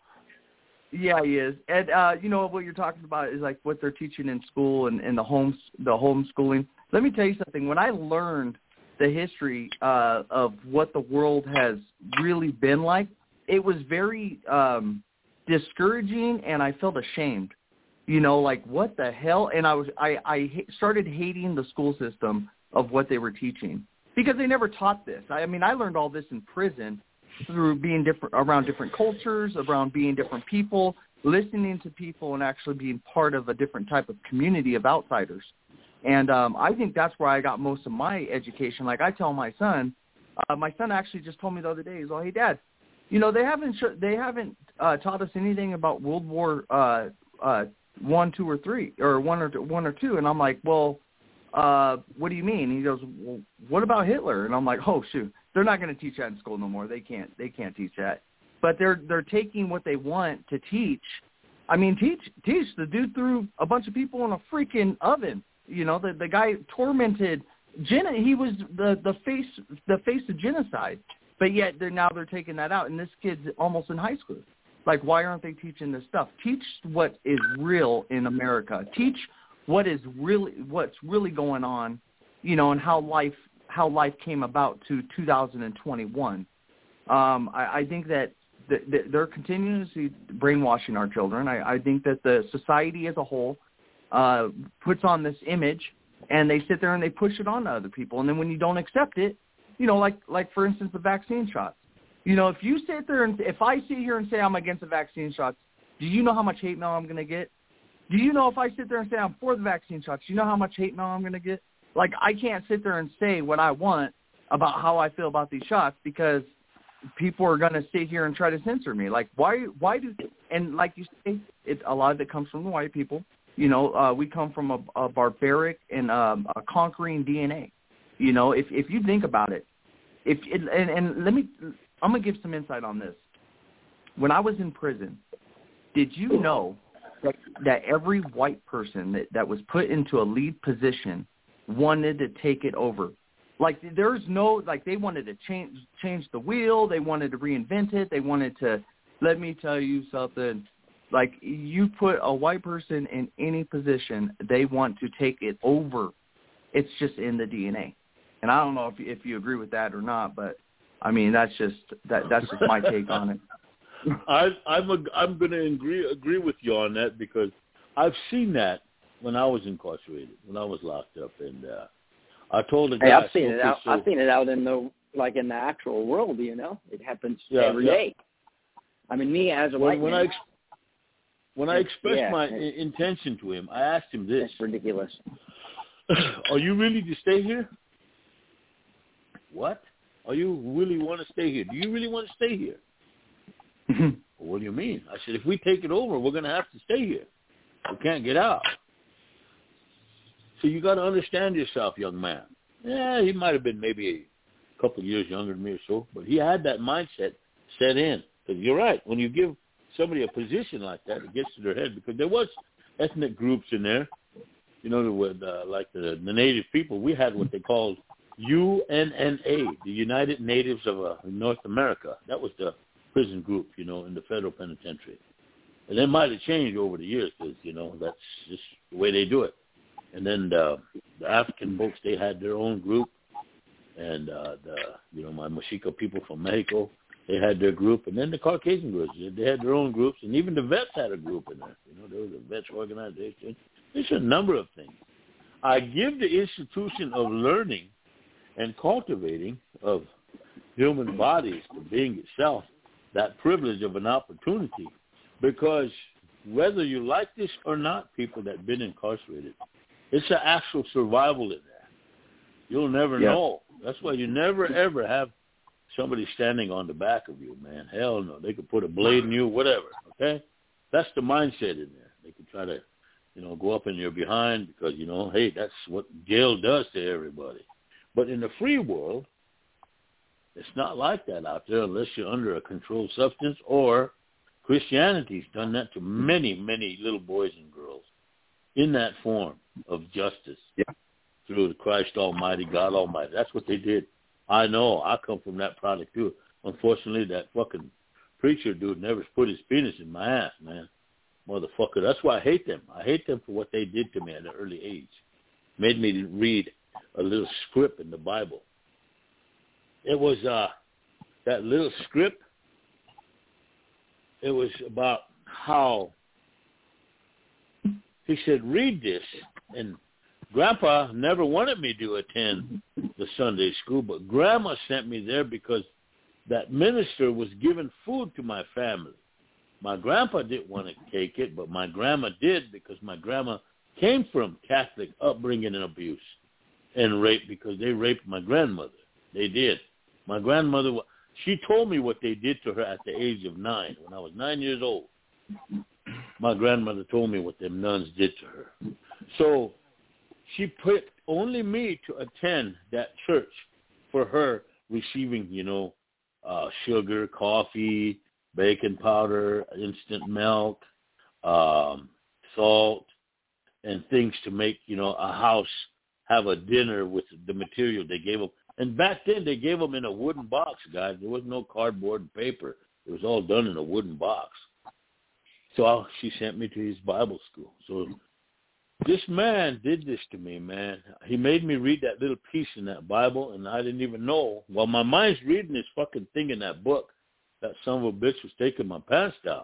yeah, he is. And uh, you know what you're talking about is like what they're teaching in school and, and the homes the homeschooling. Let me tell you something. When I learned the history uh, of what the world has really been like, it was very um, discouraging, and I felt ashamed. You know, like what the hell? And I was I, I started hating the school system of what they were teaching because they never taught this. I, I mean, I learned all this in prison through being different around different cultures, around being different people, listening to people, and actually being part of a different type of community of outsiders. And um, I think that's where I got most of my education. Like I tell my son, uh, my son actually just told me the other day, he's like, hey, Dad, you know, they haven't sh- they haven't uh, taught us anything about World War uh, uh, one, two, or three, or one or two, one or two. And I'm like, well, uh, what do you mean? He goes, well, what about Hitler? And I'm like, oh shoot, they're not going to teach that in school no more. They can't, they can't teach that. But they're they're taking what they want to teach. I mean, teach teach. The dude threw a bunch of people in a freaking oven. You know, the the guy tormented. Gen- he was the the face the face of genocide. But yet they're now they're taking that out, and this kid's almost in high school. Like, why aren't they teaching this stuff? Teach what is real in America. Teach what is really what's really going on, you know, and how life how life came about to two thousand twenty-one. Um, I, I think that the, the, they're continuously brainwashing our children. I, I think that the society as a whole uh, puts on this image, and they sit there and they push it on to other people. And then when you don't accept it, you know, like like for instance the vaccine shots. You know, if you sit there and if I sit here and say I'm against the vaccine shots, do you know how much hate mail I'm going to get? Do you know if I sit there and say I'm for the vaccine shots, do you know how much hate mail I'm going to get? Like, I can't sit there and say what I want about how I feel about these shots because people are going to sit here and try to censor me. Like, why Why do – and like you say, it, a lot of it comes from the white people. You know, uh, we come from a, a barbaric and um, a conquering D N A. You know, if if you think about it, if it, and, and let me – I'm going to give some insight on this. When I was in prison, did you know that, that every white person that, that was put into a lead position wanted to take it over? Like, there's no, like, they wanted to change change the wheel. They wanted to reinvent it. They wanted to, let me tell you something. Like, you put a white person in any position, they want to take it over. It's just in the D N A. And I don't know if if you agree with that or not, but, I mean, that's just that that's just my take on it. I, I'm a, I'm going to agree agree with you on that because I've seen that when I was incarcerated, when I was locked up, and uh, I told a guy. Hey, I've seen okay, it out. so, I've seen it out in the like in the actual world. You know, it happens yeah, every yeah. day. I mean, me as a when, white when man. I ex- when I expressed yeah, my I- intention to him, I asked him this: It's ridiculous. Are you ready to stay here? What? Are you really want to stay here? Do you really want to stay here? Well, what do you mean? I said, if we take it over, we're going to have to stay here. We can't get out. So you got to understand yourself, young man. Yeah, he might have been maybe a couple of years younger than me or so, but he had that mindset set in. Because you're right. When you give somebody a position like that, it gets to their head. Because there was ethnic groups in there, you know, with uh, like the, the native people. We had what they called U N N A, the United Natives of uh, North America. That was the prison group, you know, in the federal penitentiary. And it might have changed over the years because, you know, that's just the way they do it. And then the, the African folks, they had their own group. And, uh, the you know, my Mexica people from Mexico, they had their group. And then the Caucasian groups, they had their own groups. And even the vets had a group in there. You know, there was a vets organization. There's a number of things. I give the institution of learning and cultivating of human bodies, the being itself, that privilege of an opportunity, because whether you like this or not, people that have been incarcerated, it's an actual survival in there. You'll never yeah. know. That's why you never, ever have somebody standing on the back of you, man. Hell no. They could put a blade in you, whatever, okay? That's the mindset in there. They could try to, you know, go up in your behind because, you know, hey, that's what jail does to everybody. But in the free world, it's not like that out there unless you're under a controlled substance, or Christianity's done that to many, many little boys and girls in that form of justice yeah. through the Christ Almighty, God Almighty. That's what they did. I know. I come from that product too. Unfortunately, that fucking preacher dude never put his penis in my ass, man. Motherfucker. That's why I hate them. I hate them for what they did to me at an early age. Made me read a little script in the Bible. It was uh, that little script. It was about how he said, read this. And Grandpa never wanted me to attend the Sunday school, but Grandma sent me there because that minister was giving food to my family. My grandpa didn't want to take it, but my grandma did because my grandma came from Catholic upbringing and abuse and rape because they raped my grandmother. They did. My grandmother, she told me what they did to her at the age of nine. When I was nine years old, my grandmother told me what them nuns did to her. So she picked only me to attend that church for her receiving, you know, uh, sugar, coffee, baking powder, instant milk, um, salt, and things to make, you know, a house have a dinner with the material they gave them. And back then, they gave them in a wooden box, guys. There was no cardboard and paper. It was all done in a wooden box. So I, she sent me to his Bible school. So this man did this to me, man. He made me read that little piece in that Bible, and I didn't even know. While my mind's reading this fucking thing in that book, that son of a bitch was taking my pants down.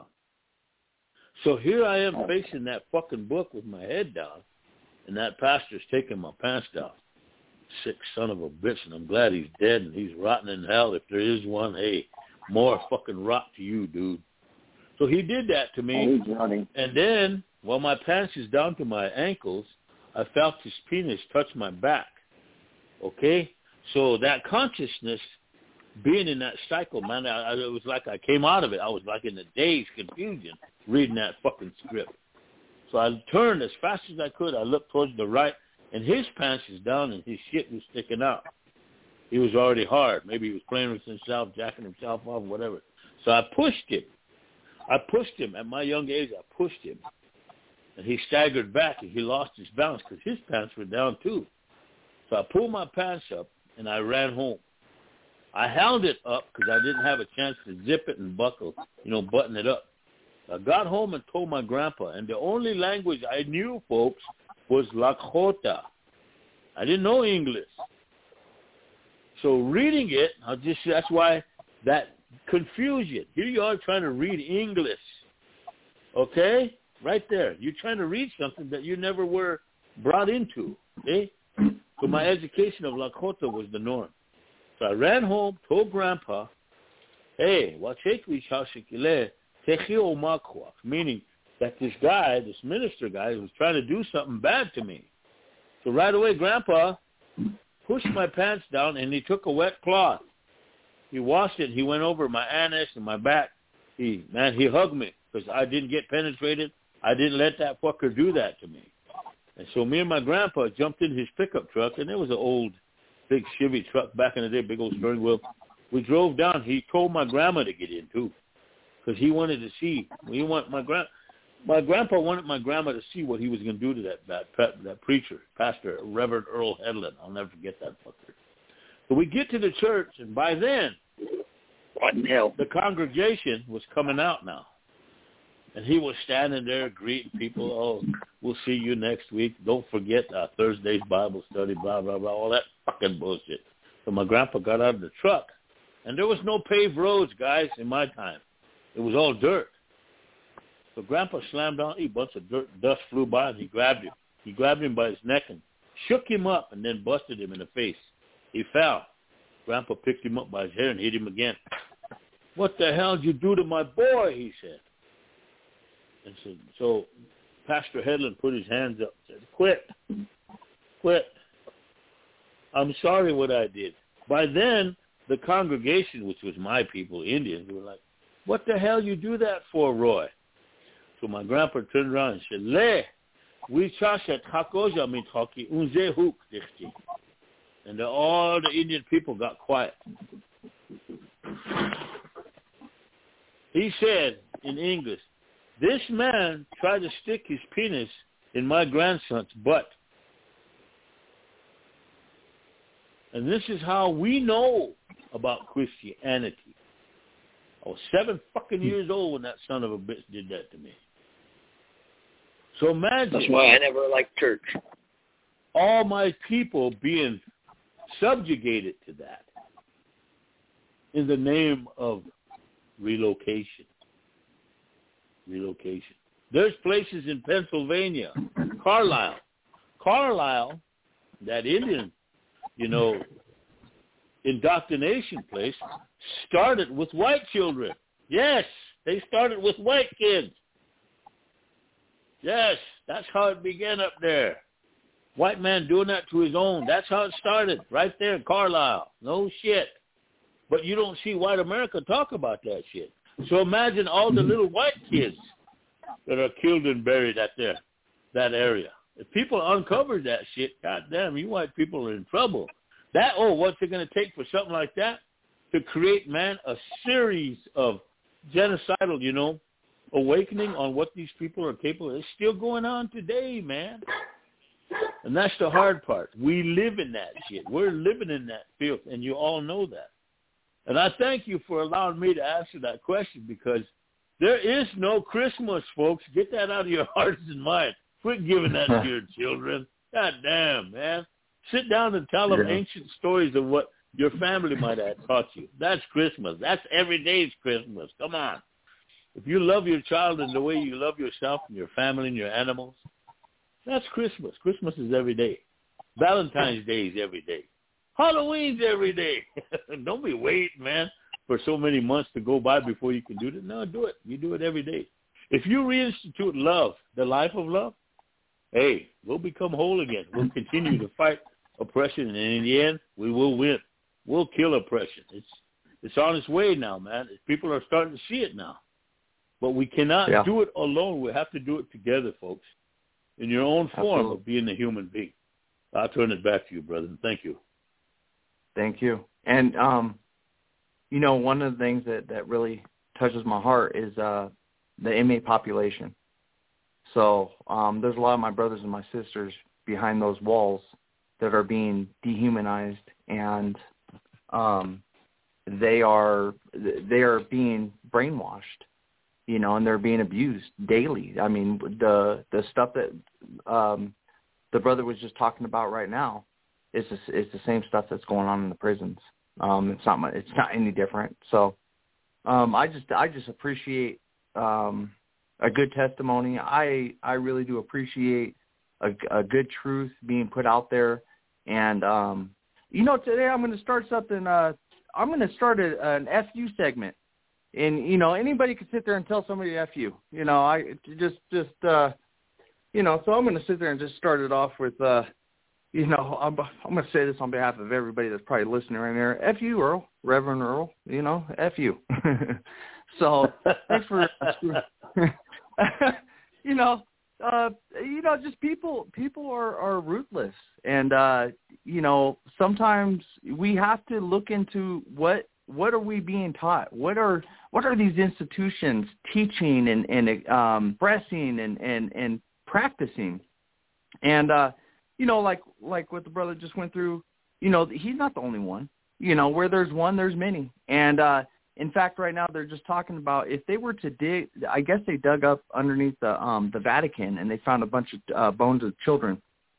So here I am facing that fucking book with my head down, and that pastor's taking my pants down. Sick son of a bitch, and I'm glad he's dead and he's rotting in hell. If there is one, hey, more fucking rot to you, dude. So he did that to me, and then while my pants is down to my ankles, I felt his penis touch my back. Okay? So that consciousness, being in that cycle, man, I, I, it was like I came out of it. I was like in a dazed confusion reading that fucking script. So I turned as fast as I could. I looked towards the right, and his pants is down and his shit was sticking out. He was already hard. Maybe he was playing with himself, jacking himself off, whatever. So I pushed him. I pushed him. At my young age, I pushed him. And he staggered back, and he lost his balance because his pants were down too. So I pulled my pants up, and I ran home. I held it up because I didn't have a chance to zip it and buckle, you know, button it up. I got home and told my grandpa, and the only language I knew, folks, was Lakota. I didn't know English. So reading it, I'll just that's why that confusion. Here you are trying to read English. Okay? Right there. You're trying to read something that you never were brought into. Okay? So my education of Lakota was the norm. So I ran home, told Grandpa, hey, meaning that this guy, this minister guy, was trying to do something bad to me. So right away, Grandpa pushed my pants down, and he took a wet cloth. He washed it. He went over my anus and my back. He, man, he hugged me because I didn't get penetrated. I didn't let that fucker do that to me. And so me and my grandpa jumped in his pickup truck, and it was an old, big Chevy truck back in the day, big old steering wheel. We drove down. He told my grandma to get in, too, because he wanted to see. He want, my, grand, my grandpa wanted my grandma to see what he was going to do to that, that, that preacher, Pastor Reverend Earl Hedlund. I'll never forget that fucker. So we get to the church, and by then, what in hell? The congregation was coming out now. And he was standing there greeting people. Oh, we'll see you next week. Don't forget uh, Thursday's Bible study, blah, blah, blah, all that fucking bullshit. So my grandpa got out of the truck. And there was no paved roads, guys, in my time. It was all dirt. So Grandpa slammed down. A bunch of dirt, dust flew by, and he grabbed him. He grabbed him by his neck and shook him up and then busted him in the face. He fell. Grandpa picked him up by his hair and hit him again. What the hell did you do to my boy, he said. And so, so Pastor Hedlund put his hands up and said, quit, quit. I'm sorry what I did. By then, the congregation, which was my people, Indians, were like, what the hell you do that for, Roy? So my grandpa turned around and said, Le, we chashat hakoja mithoki unze huk dichti. And the, all the Indian people got quiet. He said in English, this man tried to stick his penis in my grandson's butt. And this is how we know about Christianity. I was seven fucking years old when that son of a bitch did that to me. So imagine. That's why I never liked church. All my people being subjugated to that in the name of relocation. Relocation. There's places in Pennsylvania, Carlisle. Carlisle, that Indian, you know, indoctrination place, started with white children. Yes, they started with white kids. Yes, that's how it began up there. White man doing that to his own. That's how it started, right there in Carlisle. No shit. But you don't see white America talk about that shit. So imagine all the little white kids that are killed and buried at there, that area. If people uncover that shit, goddamn, you white people are in trouble. That, oh, what's it going to take for something like that? To create, man, a series of genocidal, you know, awakening on what these people are capable of. It's still going on today, man. And that's the hard part. We live in that shit. We're living in that filth, and you all know that. And I thank you for allowing me to answer that question, because there is no Christmas, folks. Get that out of your hearts and minds. Quit giving that to your children. God damn, man. Sit down and tell them yeah. ancient stories of what your family might have taught you. That's Christmas. That's every day's Christmas. Come on. If you love your child in the way you love yourself and your family and your animals, that's Christmas. Christmas is every day. Valentine's Day is every day. Halloween's every day. Don't be waiting, man, for so many months to go by before you can do it. No, do it. You do it every day. If you reinstitute love, the life of love, hey, we'll become whole again. We'll continue to fight oppression, and in the end, we will win. We'll kill oppression. It's it's on its way now, man. People are starting to see it now. But we cannot yeah. do it alone. We have to do it together, folks, in your own form Absolutely. Of being a human being. I'll turn it back to you, brother. Thank you. Thank you. And, um, you know, one of the things that, that really touches my heart is uh, the inmate population. So um, there's a lot of my brothers and my sisters behind those walls that are being dehumanized, and um, they are they are being brainwashed, you know, and they're being abused daily. I mean, the the stuff that um, the brother was just talking about right now is the, is the same stuff that's going on in the prisons. Um, it's not it's not any different. So um, I just I just appreciate um, a good testimony. I I really do appreciate a, a good truth being put out there. And um, you know, today I'm going to start something. Uh, I'm going to start a, an F U segment. And, you know, anybody can sit there and tell somebody F you. You know, I just, just uh, you know, so I'm going to sit there and just start it off with, uh, you know, I'm, I'm going to say this on behalf of everybody that's probably listening right there. F you, Earl, Reverend Earl, you know, F you. So thanks for, you know, uh, you know, just people, people are, are ruthless. And, uh, you know, sometimes we have to look into what, what are we being taught? What are what are these institutions teaching and, and um, pressing and, and, and practicing? And, uh, you know, like like what the brother just went through, you know, he's not the only one. You know, where there's one, there's many. And, uh, in fact, right now they're just talking about if they were to dig, I guess they dug up underneath the um, the Vatican and they found a bunch of uh, bones of children,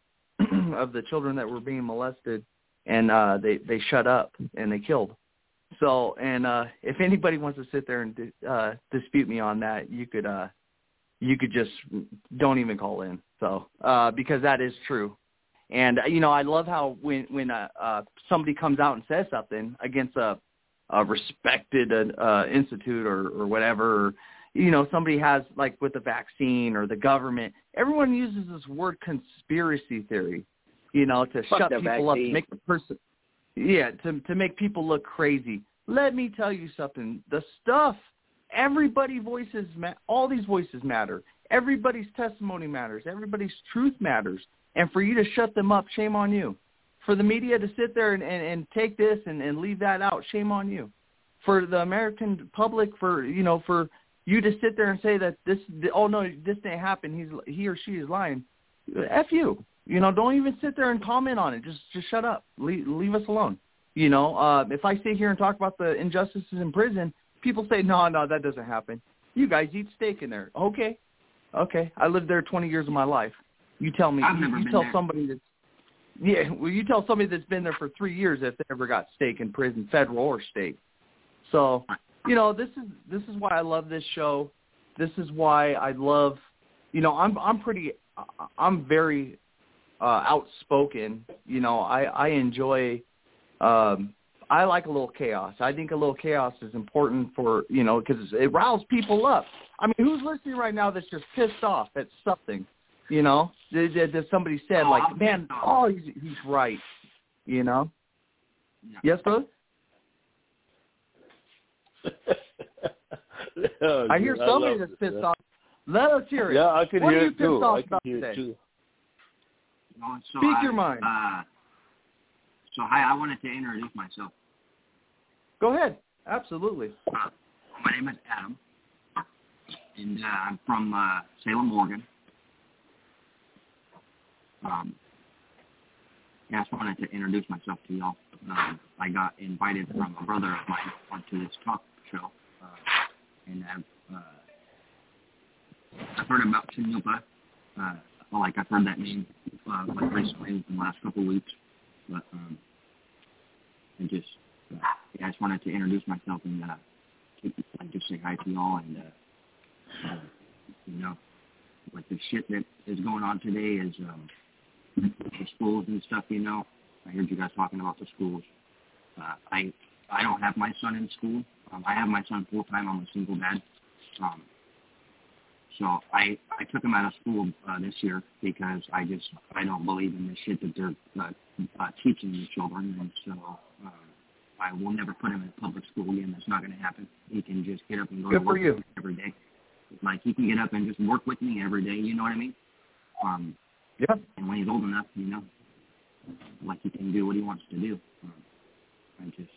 of the children that were being molested, and uh, they, they shut up and they killed. So, and uh, if anybody wants to sit there and uh, dispute me on that, you could uh, you could just don't even call in. So, uh, because that is true. And, you know, I love how when, when uh, uh, somebody comes out and says something against a, a respected uh, institute or, or whatever, or, you know, somebody has, like with the vaccine or the government, everyone uses this word conspiracy theory, you know, to Fuck shut the people vaccine. up, to make the person... Yeah, to to make people look crazy. Let me tell you something. The stuff, everybody voices, ma- all these voices matter. Everybody's testimony matters. Everybody's truth matters. And for you to shut them up, shame on you. For the media to sit there and, and, and take this and, and leave that out, shame on you. For the American public, for, you know, for you to sit there and say that this, oh, no, this didn't happen, he's he or she is lying, F you. You know, don't even sit there and comment on it. Just just shut up. Leave, leave us alone. You know, uh, if I sit here and talk about the injustices in prison, people say, no, no, that doesn't happen. You guys eat steak in there. Okay. Okay. I lived there twenty years of my life. You tell me. I've you never you been tell there. somebody that's, yeah, well, you tell somebody that's been there for three years if they ever got steak in prison, federal or state. So, you know, this is this is why I love this show. This is why I love, you know, I'm I'm pretty, I'm very Uh, outspoken. You know, I, I enjoy, um, I like a little chaos. I think a little chaos is important for, you know, because it riles people up. I mean, who's listening right now that's just pissed off at something, you know, that, that, that somebody said, Oh, like, I'm man, pissed off. oh, he's, he's right, you know? Yeah. Yes, brother? Oh, I hear dude, somebody love that's this, pissed man. off. Let us hear it. Yeah, I can what hear are you it pissed too. off I can about hear today? it too. Oh, so Speak I, your mind. Uh, so, hi, I wanted to introduce myself. Go ahead. Absolutely. Uh, my name is Adam, and uh, I'm from uh, Salem, Oregon. Um, yeah, I just wanted to introduce myself to y'all. Um, I got invited from a brother of mine onto this talk show, uh, and I've, uh, I've heard about Chinyopa. Uh, like I've heard that name uh, like recently in the last couple of weeks, but um, I just uh, yeah, I just wanted to introduce myself and uh, keep, like just say hi to y'all and uh, uh, you know, like the shit that is going on today is um, the schools and stuff. You know, I heard you guys talking about the schools. Uh, I I don't have my son in school. Um, I have my son full time. I'm a single dad. Um, So I, I took him out of school uh, this year because I just I don't believe in the shit that they're uh, uh, teaching the children, and so um, I will never put him in public school again. That's not going to happen. He can just get up and go Good to for work you. every day. Like he can get up and just work with me every day. You know what I mean? Um, Yeah. and when he's old enough, you know, like he can do what he wants to do. Um, I just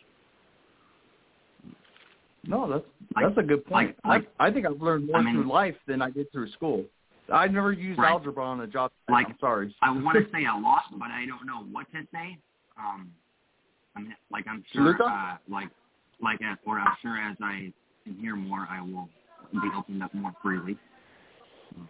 No, that's Like- that's a good point. like- like- I I think I've learned more I mean- through life than I did through school. I've never used right. algebra on a job site. Like, I'm sorry. I want to say a lot, but I don't know what to say. Um, I mean, like I'm sure, uh, like, like, as, or I'm sure as I can hear more, I will be opened up more freely. Um,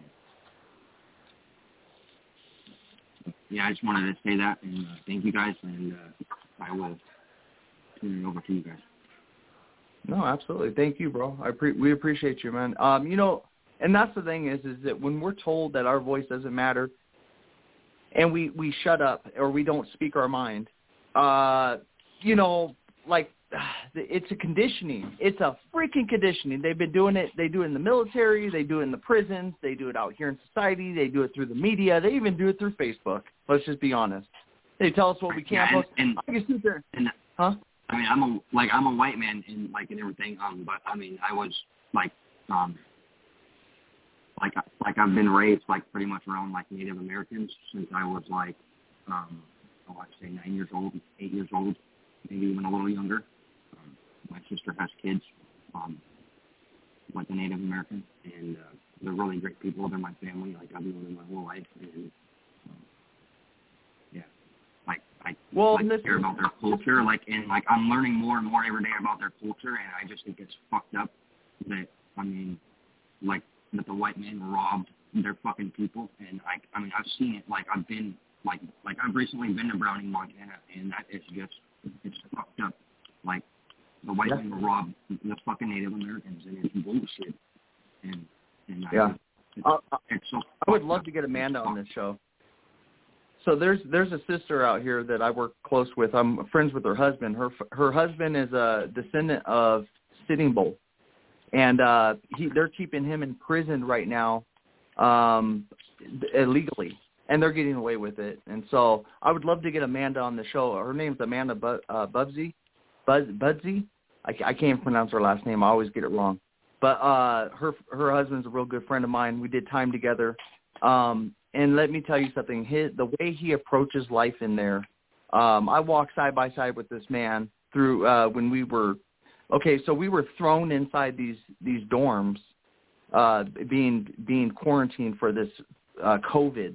yeah, I just wanted to say that, and uh, thank you guys, and uh, I will turn it over to you guys. No, absolutely. Thank you, bro. I pre- we appreciate you, man. Um, you know, and that's the thing is, is that when we're told that our voice doesn't matter, and we, we shut up or we don't speak our mind, uh, you know, like it's a conditioning. It's a freaking conditioning. They've been doing it. They do it in the military. They do it in the prisons. They do it out here in society. They do it through the media. They even do it through Facebook. Let's just be honest. They tell us what we can't yeah, post. And, I can sit there. And, huh? I mean, I'm a like I'm a white man and like and everything. Um, but I mean, I was like um, like like I've been raised like pretty much around like Native Americans since I was like um, oh, I'd say nine years old, eight years old, maybe even a little younger. Um, my sister has kids, um, like a Native American, and uh, they're really great people. They're my family. Like I've known them my whole life, and um, yeah, like I well, like, listen, care about their culture. Like and like I'm learning more and more every day about their culture, and I just think it's fucked up that I mean, like that the white man robbed their fucking people, and I I mean I've seen it. Like I've been like like I've recently been to Browning, Montana, and that is just it's fucked up. Like the white yeah. man robbed the fucking Native Americans, and it's bullshit. And and I, yeah, it's, uh, it's so I would love to get Amanda on this show. So there's there's a sister out here that I work close with. I'm friends with her husband. Her her husband is a descendant of Sitting Bull, and uh, he they're keeping him in prison right now, um, illegally, and they're getting away with it. And so I would love to get Amanda on the show. Her name's Amanda Bu- uh, Bubsy, Buzz Budsy. I, I can't pronounce her last name. I always get it wrong. But uh, her her husband's a real good friend of mine. We did time together. Um, and let me tell you something. His, the way he approaches life in there, um, I walked side by side with this man through uh, when we were, okay, so we were thrown inside these these dorms, uh, being being quarantined for this uh, COVID.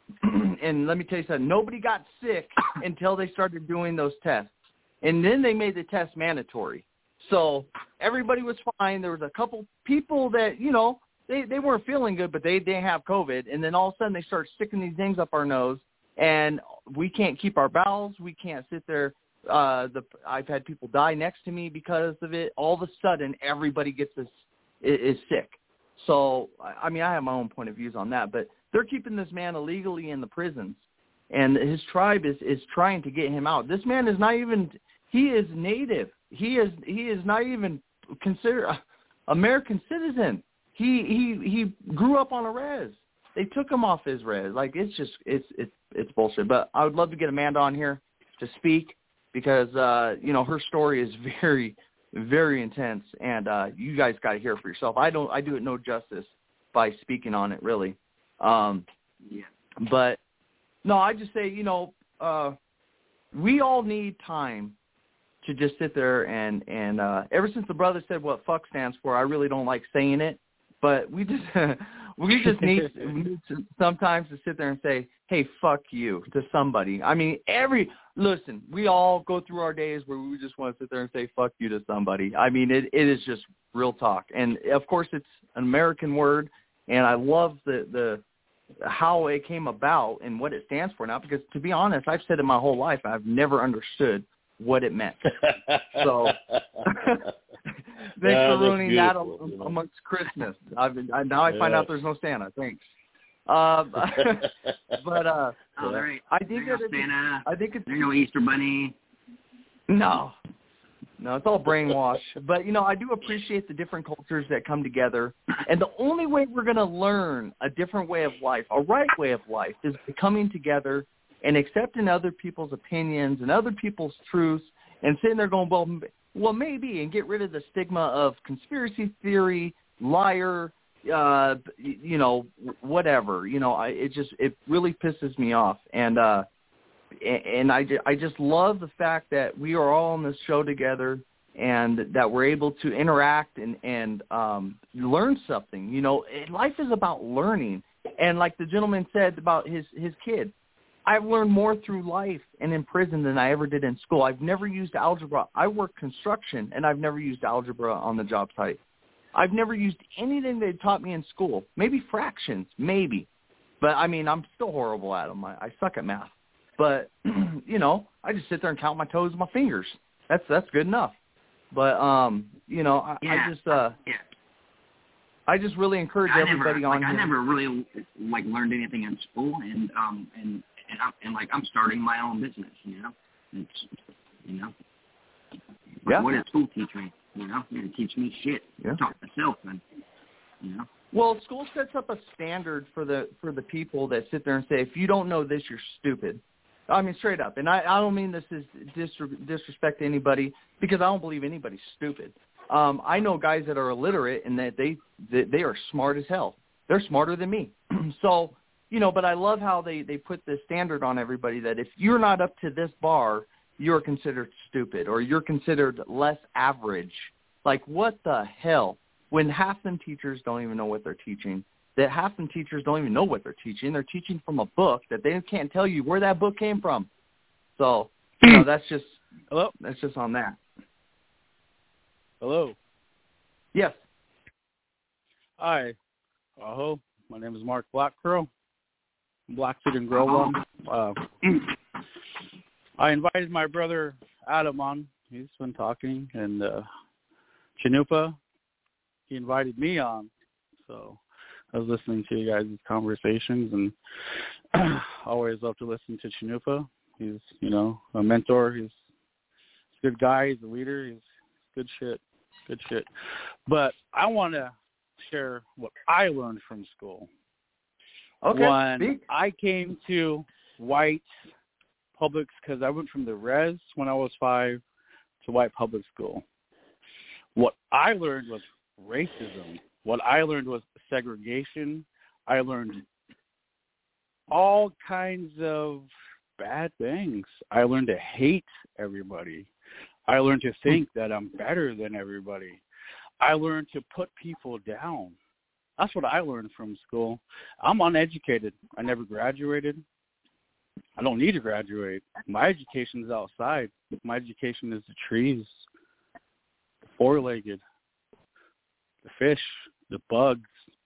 And let me tell you something. Nobody got sick until they started doing those tests. And then they made the test mandatory. So everybody was fine. There was a couple people that, you know, they, they weren't feeling good, but they didn't have COVID. And then all of a sudden they start sticking these things up our nose, and we can't keep our bowels. We can't sit there. Uh, the I've had people die next to me because of it. All of a sudden, everybody gets this is, is sick. So, I mean, I have my own point of views on that, but they're keeping this man illegally in the prisons, and his tribe is, is trying to get him out. This man is not even – he is native. He is he is not even considered an American citizen. He he he grew up on a res. They took him off his res. Like it's just it's it's it's bullshit. But I would love to get Amanda on here to speak because uh, you know her story is very very intense, and uh, you guys got to hear it for yourself. I don't I do it no justice by speaking on it really. Um, yeah. But no, I just say you know uh, we all need time to just sit there and, and uh, ever since the brother said what fuck stands for, I really don't like saying it, but we just we just need, we need to sometimes to sit there and say, hey, fuck you to somebody. I mean, every listen, we all go through our days where we just want to sit there and say fuck you to somebody. I mean, it it is just real talk, and of course it's an American word, and I love the the how it came about and what it stands for now. Because to be honest, I've said it my whole life, I've never understood what it meant. So thanks yeah, for ruining that you know? amongst Christmas. I've been, I, now I find yeah. out there's no Santa. Thanks. Uh, but uh, oh, there ain't, I think there that no Santa. I think it's there's no Easter Bunny. No, no, it's all brainwash. But you know, I do appreciate the different cultures that come together. And the only way we're going to learn a different way of life, a right way of life, is coming together and accepting other people's opinions and other people's truths and sitting there going, well, well, maybe, and get rid of the stigma of conspiracy theory, liar, uh, you know, whatever. You know, I, it just, it really pisses me off. And, uh, and I, I just love the fact that we are all on this show together and that we're able to interact and, and um, learn something. You know, life is about learning. And like the gentleman said about his, his kid, I've learned more through life and in prison than I ever did in school. I've never used algebra. I work construction, and I've never used algebra on the job site. I've never used anything they taught me in school. Maybe fractions, maybe. But, I mean, I'm still horrible at them. I, I suck at math. But, you know, I just sit there and count my toes with my fingers. That's that's good enough. But, um, you know, I, yeah. I just uh, yeah. I just really encourage I everybody never, on like, here. I never really, like, learned anything in school, and, um, and, and, I'm, and, like, I'm starting my own business, you know? It's, you know? Like, yeah. what did school teach me, you know? It didn't teach me shit. Yeah. I taught myself, and, you know? Well, school sets up a standard for the for the people that sit there and say, if you don't know this, you're stupid. I mean, straight up. And I, I don't mean this is disre- disrespect to anybody, because I don't believe anybody's stupid. Um, I know guys that are illiterate and that they, they they are smart as hell. They're smarter than me. So, you know, but I love how they, they put this standard on everybody that if you're not up to this bar, you're considered stupid or you're considered less average. Like, what the hell? When half them teachers don't even know what they're teaching, that half them teachers don't even know what they're teaching. They're teaching from a book that they can't tell you where that book came from. So, you know, that's just Hello? That's just on that. Hello. Yes. Hi. Aho. My name is Mark Blackcrow. Blackfeet and Grow One. Uh, I invited my brother Adam on. He's been talking, and uh, Chanupa. He invited me on, so I was listening to you guys' conversations, and I always love to listen to Chanupa. He's, you know, a mentor. He's a good guy. He's a leader. He's good shit. Good shit. But I want to share what I learned from school. Okay. When speak. I came to white publics, because I went from the res when I was five to white public school. What I learned was racism. What I learned was segregation. I learned all kinds of bad things. I learned to hate everybody. I learned to think that I'm better than everybody. I learned to put people down. That's what I learned from school. I'm uneducated. I never graduated. I don't need to graduate. My education is outside. My education is the trees, the four-legged, the fish, the bugs.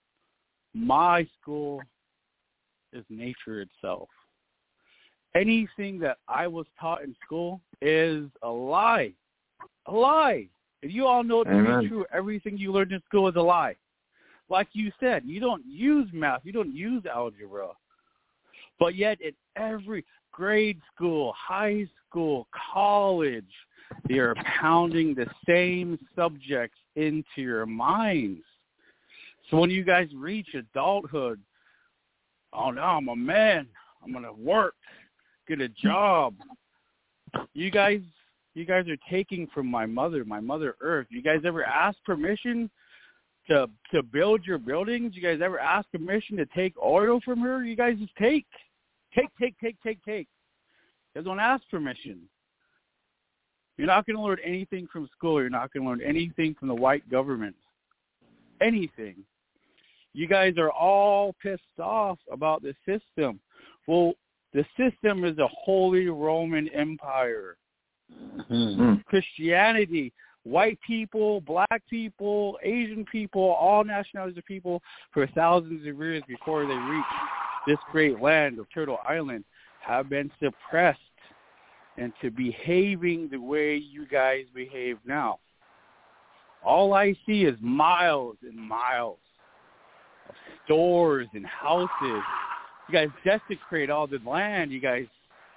My school is nature itself. Anything that I was taught in school is a lie. A lie. And you all know it to be true. Everything you learned in school is a lie. Like you said, you don't use math. You don't use algebra. But yet in every grade school, high school, college, they are pounding the same subjects into your minds. So when you guys reach adulthood, oh, now I'm a man. I'm going to work, get a job. You guys you guys are taking from my mother, my mother Earth. You guys ever ask permission to to build your buildings? You guys ever ask permission to take oil from her? You guys just take. Take, take, take, take, take. You guys don't ask permission. You're not going to learn anything from school. You're not going to learn anything from the white government. Anything. You guys are all pissed off about the system. Well, the system is a Holy Roman Empire. Mm-hmm. Christianity, white people, black people, Asian people, all nationalities of people for thousands of years before they reached this great land of Turtle Island have been suppressed into behaving the way you guys behave now. All I see is miles and miles of stores and houses. You guys desecrate all the land. You guys,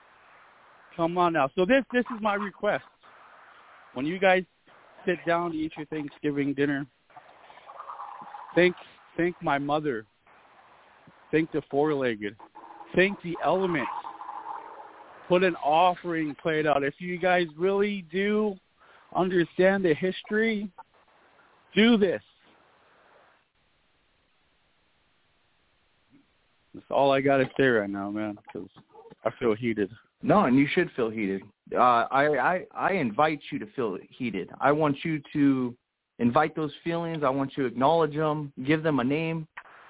come on now. So this this is my request. When you guys sit down to eat your Thanksgiving dinner, thank thank my mother. Thank the four-legged. Thank the elements. Put an offering plate out. If you guys really do understand the history, do this. That's all I got to say right now, man, because I feel heated. No, and you should feel heated. Uh, I, I, I invite you to feel heated. I want you to invite those feelings. I want you to acknowledge them, give them a name,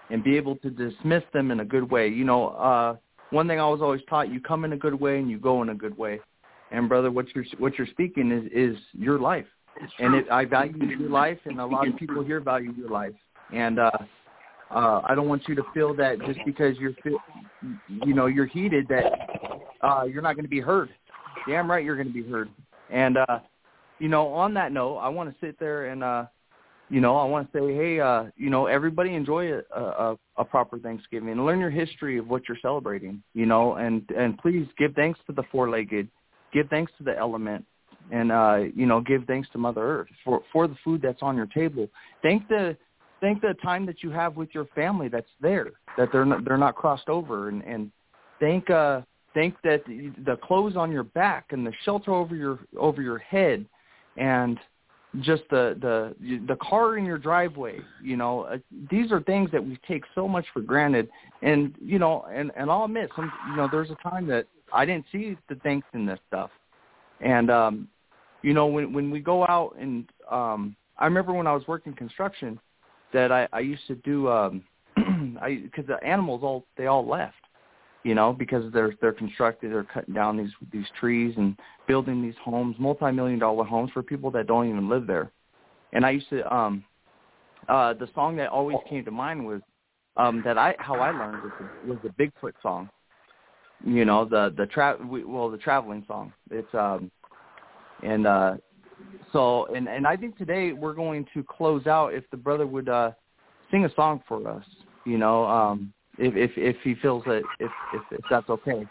and be able to dismiss them in a good way. You know, uh, one thing I was always taught, you come in a good way and you go in a good way. And, brother, what you're, what you're speaking is, is your life. And it, I value your life, and a lot of people here value your life. And uh, uh, I don't want you to feel that just because you're, you know, you're heated that uh, you're not going to be heard. Damn right you're going to be heard. And, uh, you know, on that note, I want to sit there and, uh, you know, I want to say, hey, uh, you know, everybody enjoy a, a, a proper Thanksgiving and learn your history of what you're celebrating, you know, and, and please give thanks to the four-legged, give thanks to the element, and, uh, you know, give thanks to Mother Earth for, for the food that's on your table. Thank the thank the time that you have with your family that's there, that they're not, they're not crossed over, and, and thank uh, thank that the, the clothes on your back and the shelter over your over your head, and just the the the car in your driveway. You know, uh, these are things that we take so much for granted, and you know, and, and I'll admit, some you know, there's a time that I didn't see the thanks in this stuff, and um, you know, when when we go out and um, I remember when I was working construction that I, I used to do um, I because the animals all they all left. You know, because they're they're constructed, they're cutting down these these trees and building these homes, multi-million dollar homes for people that don't even live there. And I used to, um, uh, the song that always came to mind was um, that I how I learned was the, was the Bigfoot song. You know, the the tra- well the traveling song. It's um, and uh, so and and I think today we're going to close out if the brother would uh, sing a song for us. You know. Um, If, if if he feels that if, if if that's okay,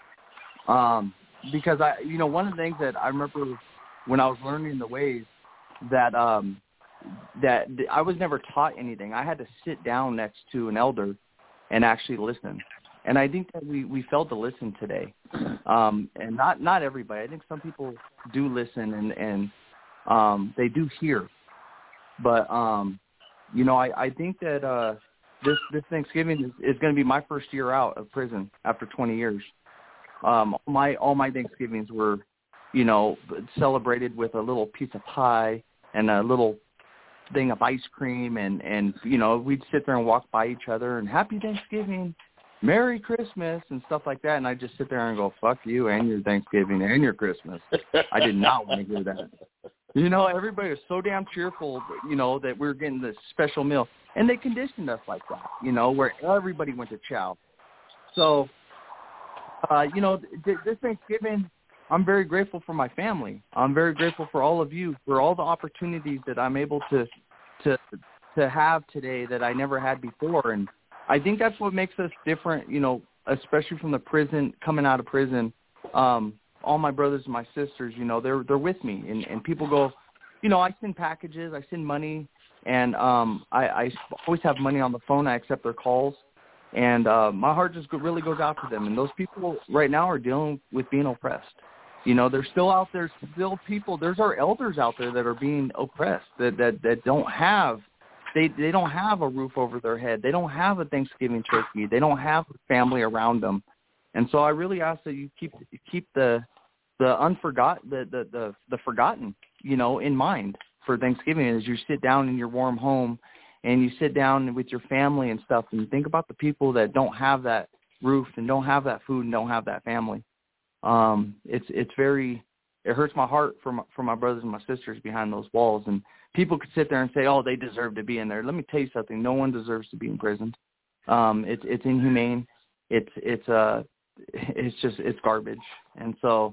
um, because I you know one of the things that I remember when I was learning the ways that um that I was never taught anything. I had to sit down next to an elder and actually listen, and I think that we, we failed to listen today, um, and not not everybody. I think some people do listen and and um, they do hear, but um, you know I, I think that. Uh, This this Thanksgiving is, is going to be my first year out of prison after twenty years. Um, my all my Thanksgivings were, you know, celebrated with a little piece of pie and a little thing of ice cream, and, and you know we'd sit there and walk by each other and Happy Thanksgiving, Merry Christmas, and stuff like that. And I just sit there and go, fuck you and your Thanksgiving and your Christmas. I did not want to hear that. You know, everybody was so damn cheerful, you know, that we were getting this special meal. And they conditioned us like that, you know, where everybody went to chow. So, uh, you know, th- this Thanksgiving, I'm very grateful for my family. I'm very grateful for all of you, for all the opportunities that I'm able to to to have today that I never had before. And I think that's what makes us different, you know, especially from the prison, coming out of prison. Um, all my brothers and my sisters, you know, they're they're with me. And, and people go, you know, I send packages, I send money. And um, I, I always have money on the phone. I accept their calls. And uh, my heart just really goes out to them. And those people right now are dealing with being oppressed. You know, they're still out there, still people. There's our elders out there that are being oppressed, that, that, that don't have, they, they don't have a roof over their head. They don't have a Thanksgiving turkey. They don't have a family around them. And so I really ask that you keep keep the the unforgot the, the, the, the forgotten, you know, in mind. For Thanksgiving, as you sit down in your warm home and you sit down with your family and stuff, and you think about the people that don't have that roof and don't have that food and don't have that family. Um, it's it's very it hurts my heart for my, for my brothers and my sisters behind those walls. And people could sit there and say, "Oh, they deserve to be in there." Let me tell you something: no one deserves to be imprisoned. Um, it's it's inhumane. It's it's uh it's just it's garbage. And so.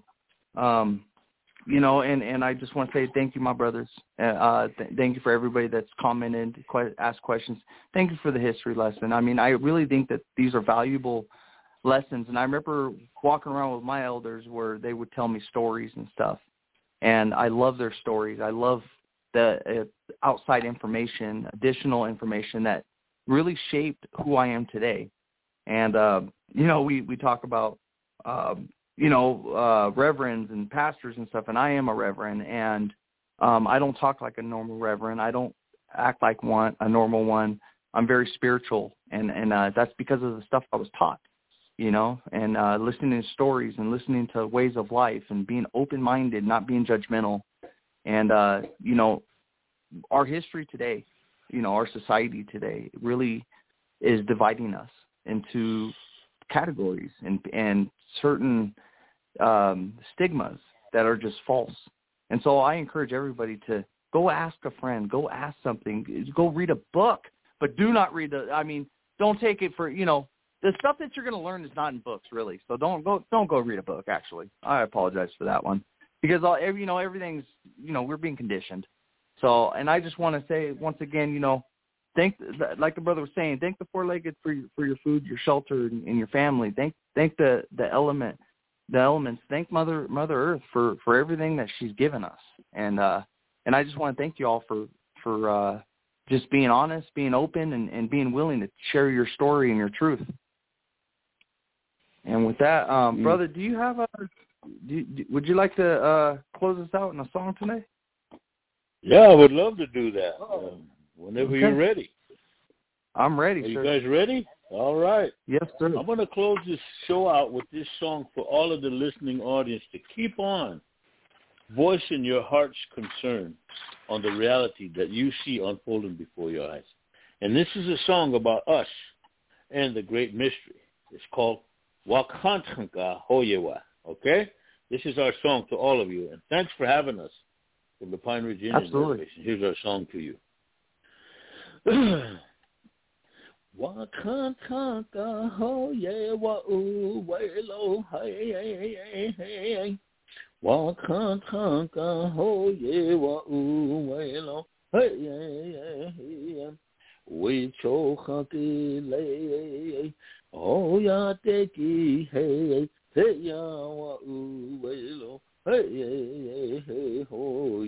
Um, You know, and, and I just want to say thank you, my brothers. Uh, th- thank you for everybody that's commented, que- asked questions. Thank you for the history lesson. I mean, I really think that these are valuable lessons. And I remember walking around with my elders where they would tell me stories and stuff. And I love their stories. I love the uh, outside information, additional information that really shaped who I am today. And, uh, you know, we, we talk about um, – you know, uh, reverends and pastors and stuff, and I am a reverend, and um, I don't talk like a normal reverend. I don't act like one, a normal one. I'm very spiritual, and, and uh, that's because of the stuff I was taught, you know, and uh, listening to stories and listening to ways of life and being open-minded, not being judgmental. And, uh, you know, our history today, you know, our society today really is dividing us into categories and and certain um, stigmas that are just false. And so I encourage everybody to go ask a friend, go ask something, go read a book, but do not read the, I mean, don't take it for, you know, the stuff that you're going to learn is not in books really. So don't go, don't go read a book. Actually, I apologize for that one because all, every, you know, everything's, you know, we're being conditioned. So, and I just want to say once again, you know, thank, like the brother was saying, thank the four-legged for your, for your food, your shelter, and, and your family. Thank, thank the, the element, the elements. Thank Mother, Mother Earth for, for everything that she's given us. And, uh, and I just want to thank you all for, for, uh, just being honest, being open, and, and being willing to share your story and your truth. And with that, um, mm-hmm. brother, do you have a, do, do, would you like to uh, close us out in a song today? Yeah, I would love to do that. Um, whenever okay. you're ready. I'm ready, Are sir. you guys ready? All right. Yes, sir. I'm going to close this show out with this song for all of the listening audience to keep on voicing your heart's concern on the reality that you see unfolding before your eyes. And this is a song about us and the great mystery. It's called Wakantanka Hoyewa. Okay? This is our song to all of you. And thanks for having us from the Pine Ridge Indian Reservation. Here's our song to you. Wakantanka Hoyewa Uwelo Hey Hey Wakantanka Hoyewa Uwelo Hey Hey We chokaki lay oh ya teki hey hey ya wa uwelo hey hey ho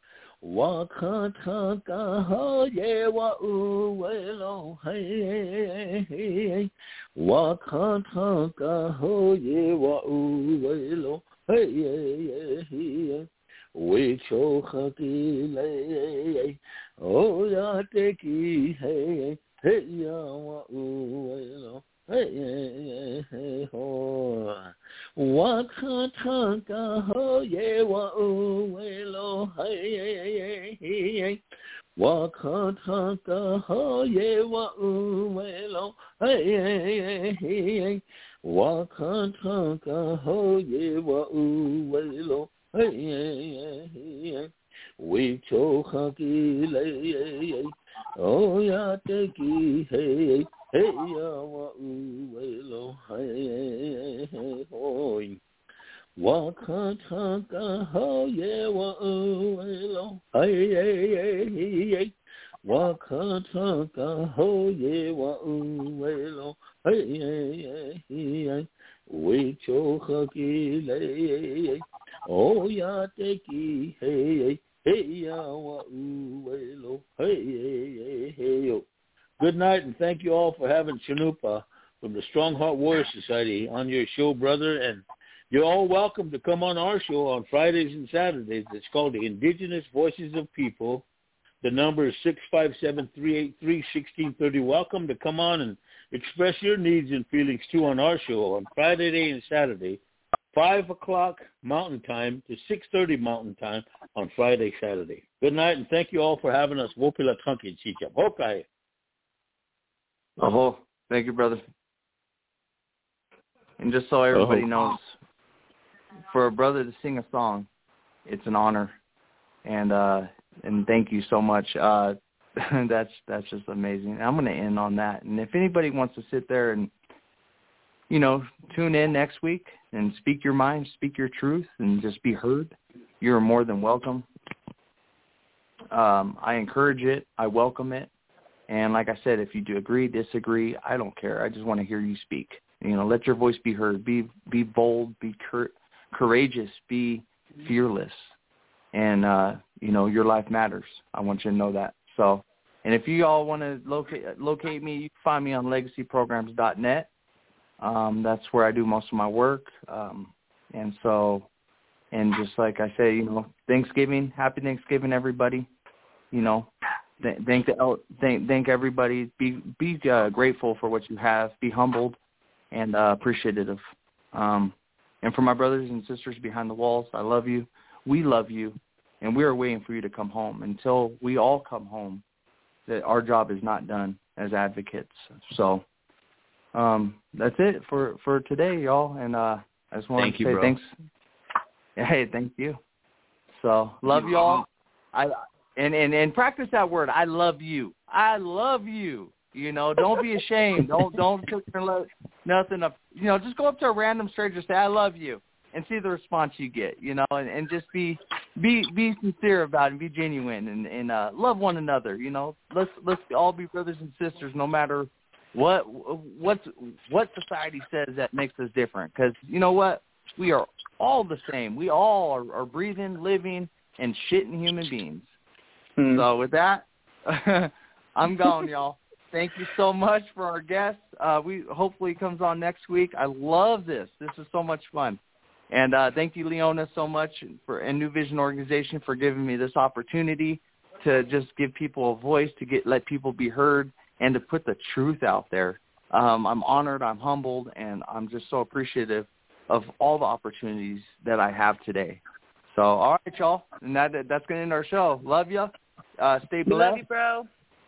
Wakantanka Hoyewa Uwelo hey hey Wakantanka Hoyewa Uwelo hey hey We chokaki lay oh ya teki hey hey ya wa uwelo hey hey ho Wakantanka Hoyewa Uwelo hey hey Wakantanka Hoyewa Uwelo hey hey Wakantanka Hoyewa Uwelo hey hey We chokaki lay oh ya teki hey hey ya wa uwelo hey hey hoy Wakantanka Hoyewa Uwelo hey hey hey Wakantanka Hoyewa Uwelo hey hey hey We chokaki lay oh ya teki hey hey ya wa uwelo hey hey hey. Good night, and thank you all for having Chanupa from the Strong Heart Warrior Society on your show, brother. And you're all welcome to come on our show on Fridays and Saturdays. It's called the Indigenous Voices of People. The number is six five seven, three eight three, one six three zero. Welcome to come on and express your needs and feelings too on our show on Friday and Saturday, five o'clock Mountain Time to six thirty Mountain Time on Friday, Saturday. Good night, and thank you all for having us. Wopila Tunki Chicha. Okay. Oh, thank you, brother. And just so everybody uh-huh. knows, for a brother to sing a song, it's an honor. And uh, and thank you so much. Uh, that's that's just amazing. I'm going to end on that. And if anybody wants to sit there and, you know, tune in next week and speak your mind, speak your truth, and just be heard, you're more than welcome. Um, I encourage it. I welcome it. And like I said, if you do agree, disagree, I don't care. I just want to hear you speak. You know, let your voice be heard. Be be bold. Be cur- courageous. Be fearless. And, uh, you know, your life matters. I want you to know that. So, and if you all want to locate locate me, you can find me on legacy programs dot net. Um, that's where I do most of my work. Um, and so, and just like I say, you know, Thanksgiving, happy Thanksgiving, everybody. You know, th- thank the, thank thank everybody. Be be uh, grateful for what you have. Be humbled and uh, appreciative. Um, and for my brothers and sisters behind the walls, I love you. We love you, and we are waiting for you to come home. Until we all come home that our job is not done as advocates. So um, that's it for, for today, y'all. And uh, I just want Thank to you, say bro. thanks. Hey, thank you. So love y'all. I and, and and practice that word. I love you. I love you. You know, don't be ashamed. don't don't take nothing up. You know, just go up to a random stranger, say I love you, and see the response you get. You know, and, and just be be be sincere about it and be genuine and and uh, love one another. You know, let's let's all be brothers and sisters, no matter what what what society says that makes us different. Because you know what, we are all the same. We all are, are breathing, living, and shitting human beings. Hmm. So with that, I'm gone, y'all. Thank you so much for our guest. Uh, we hopefully he comes on next week. I love this. This is so much fun. And uh, thank you, Leona, so much for and New Vision Organization for giving me this opportunity to just give people a voice, to get let people be heard, and to put the truth out there. Um, I'm honored, I'm humbled, and I'm just so appreciative of all the opportunities that I have today. So, all right, y'all. And that, that's going to end our show. Love you. Uh, stay blessed. Love you, bro.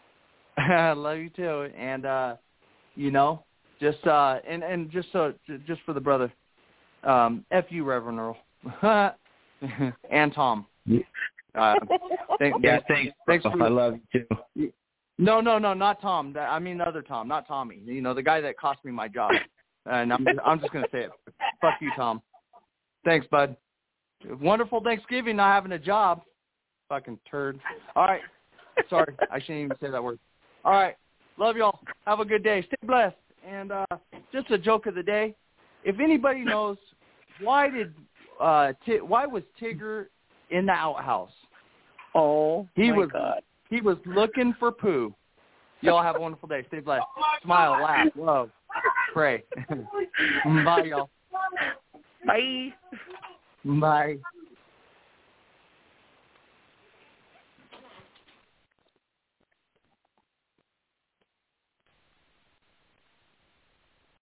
Love you too. And, uh, you know, just uh, and, and just so just for the brother, um, F you, Reverend Earl. And Tom. Uh, thank, yeah, thanks. Thanks for, I love you too. No, no, no, not Tom. I mean the other Tom, not Tommy. You know, the guy that cost me my job. And I'm, I'm just going to say it. Fuck you, Tom. Thanks, bud. Wonderful Thanksgiving, not having a job. Fucking turd. All right. Sorry, I shouldn't even say that word. All right. Love y'all. Have a good day. Stay blessed. And uh, just a joke of the day. If anybody knows, why did uh, T- why was Tigger in the outhouse? Oh, he my was God. He was looking for poo. Y'all have a wonderful day. Stay blessed. Smile, laugh, love, pray. Bye, y'all. Bye. Bye.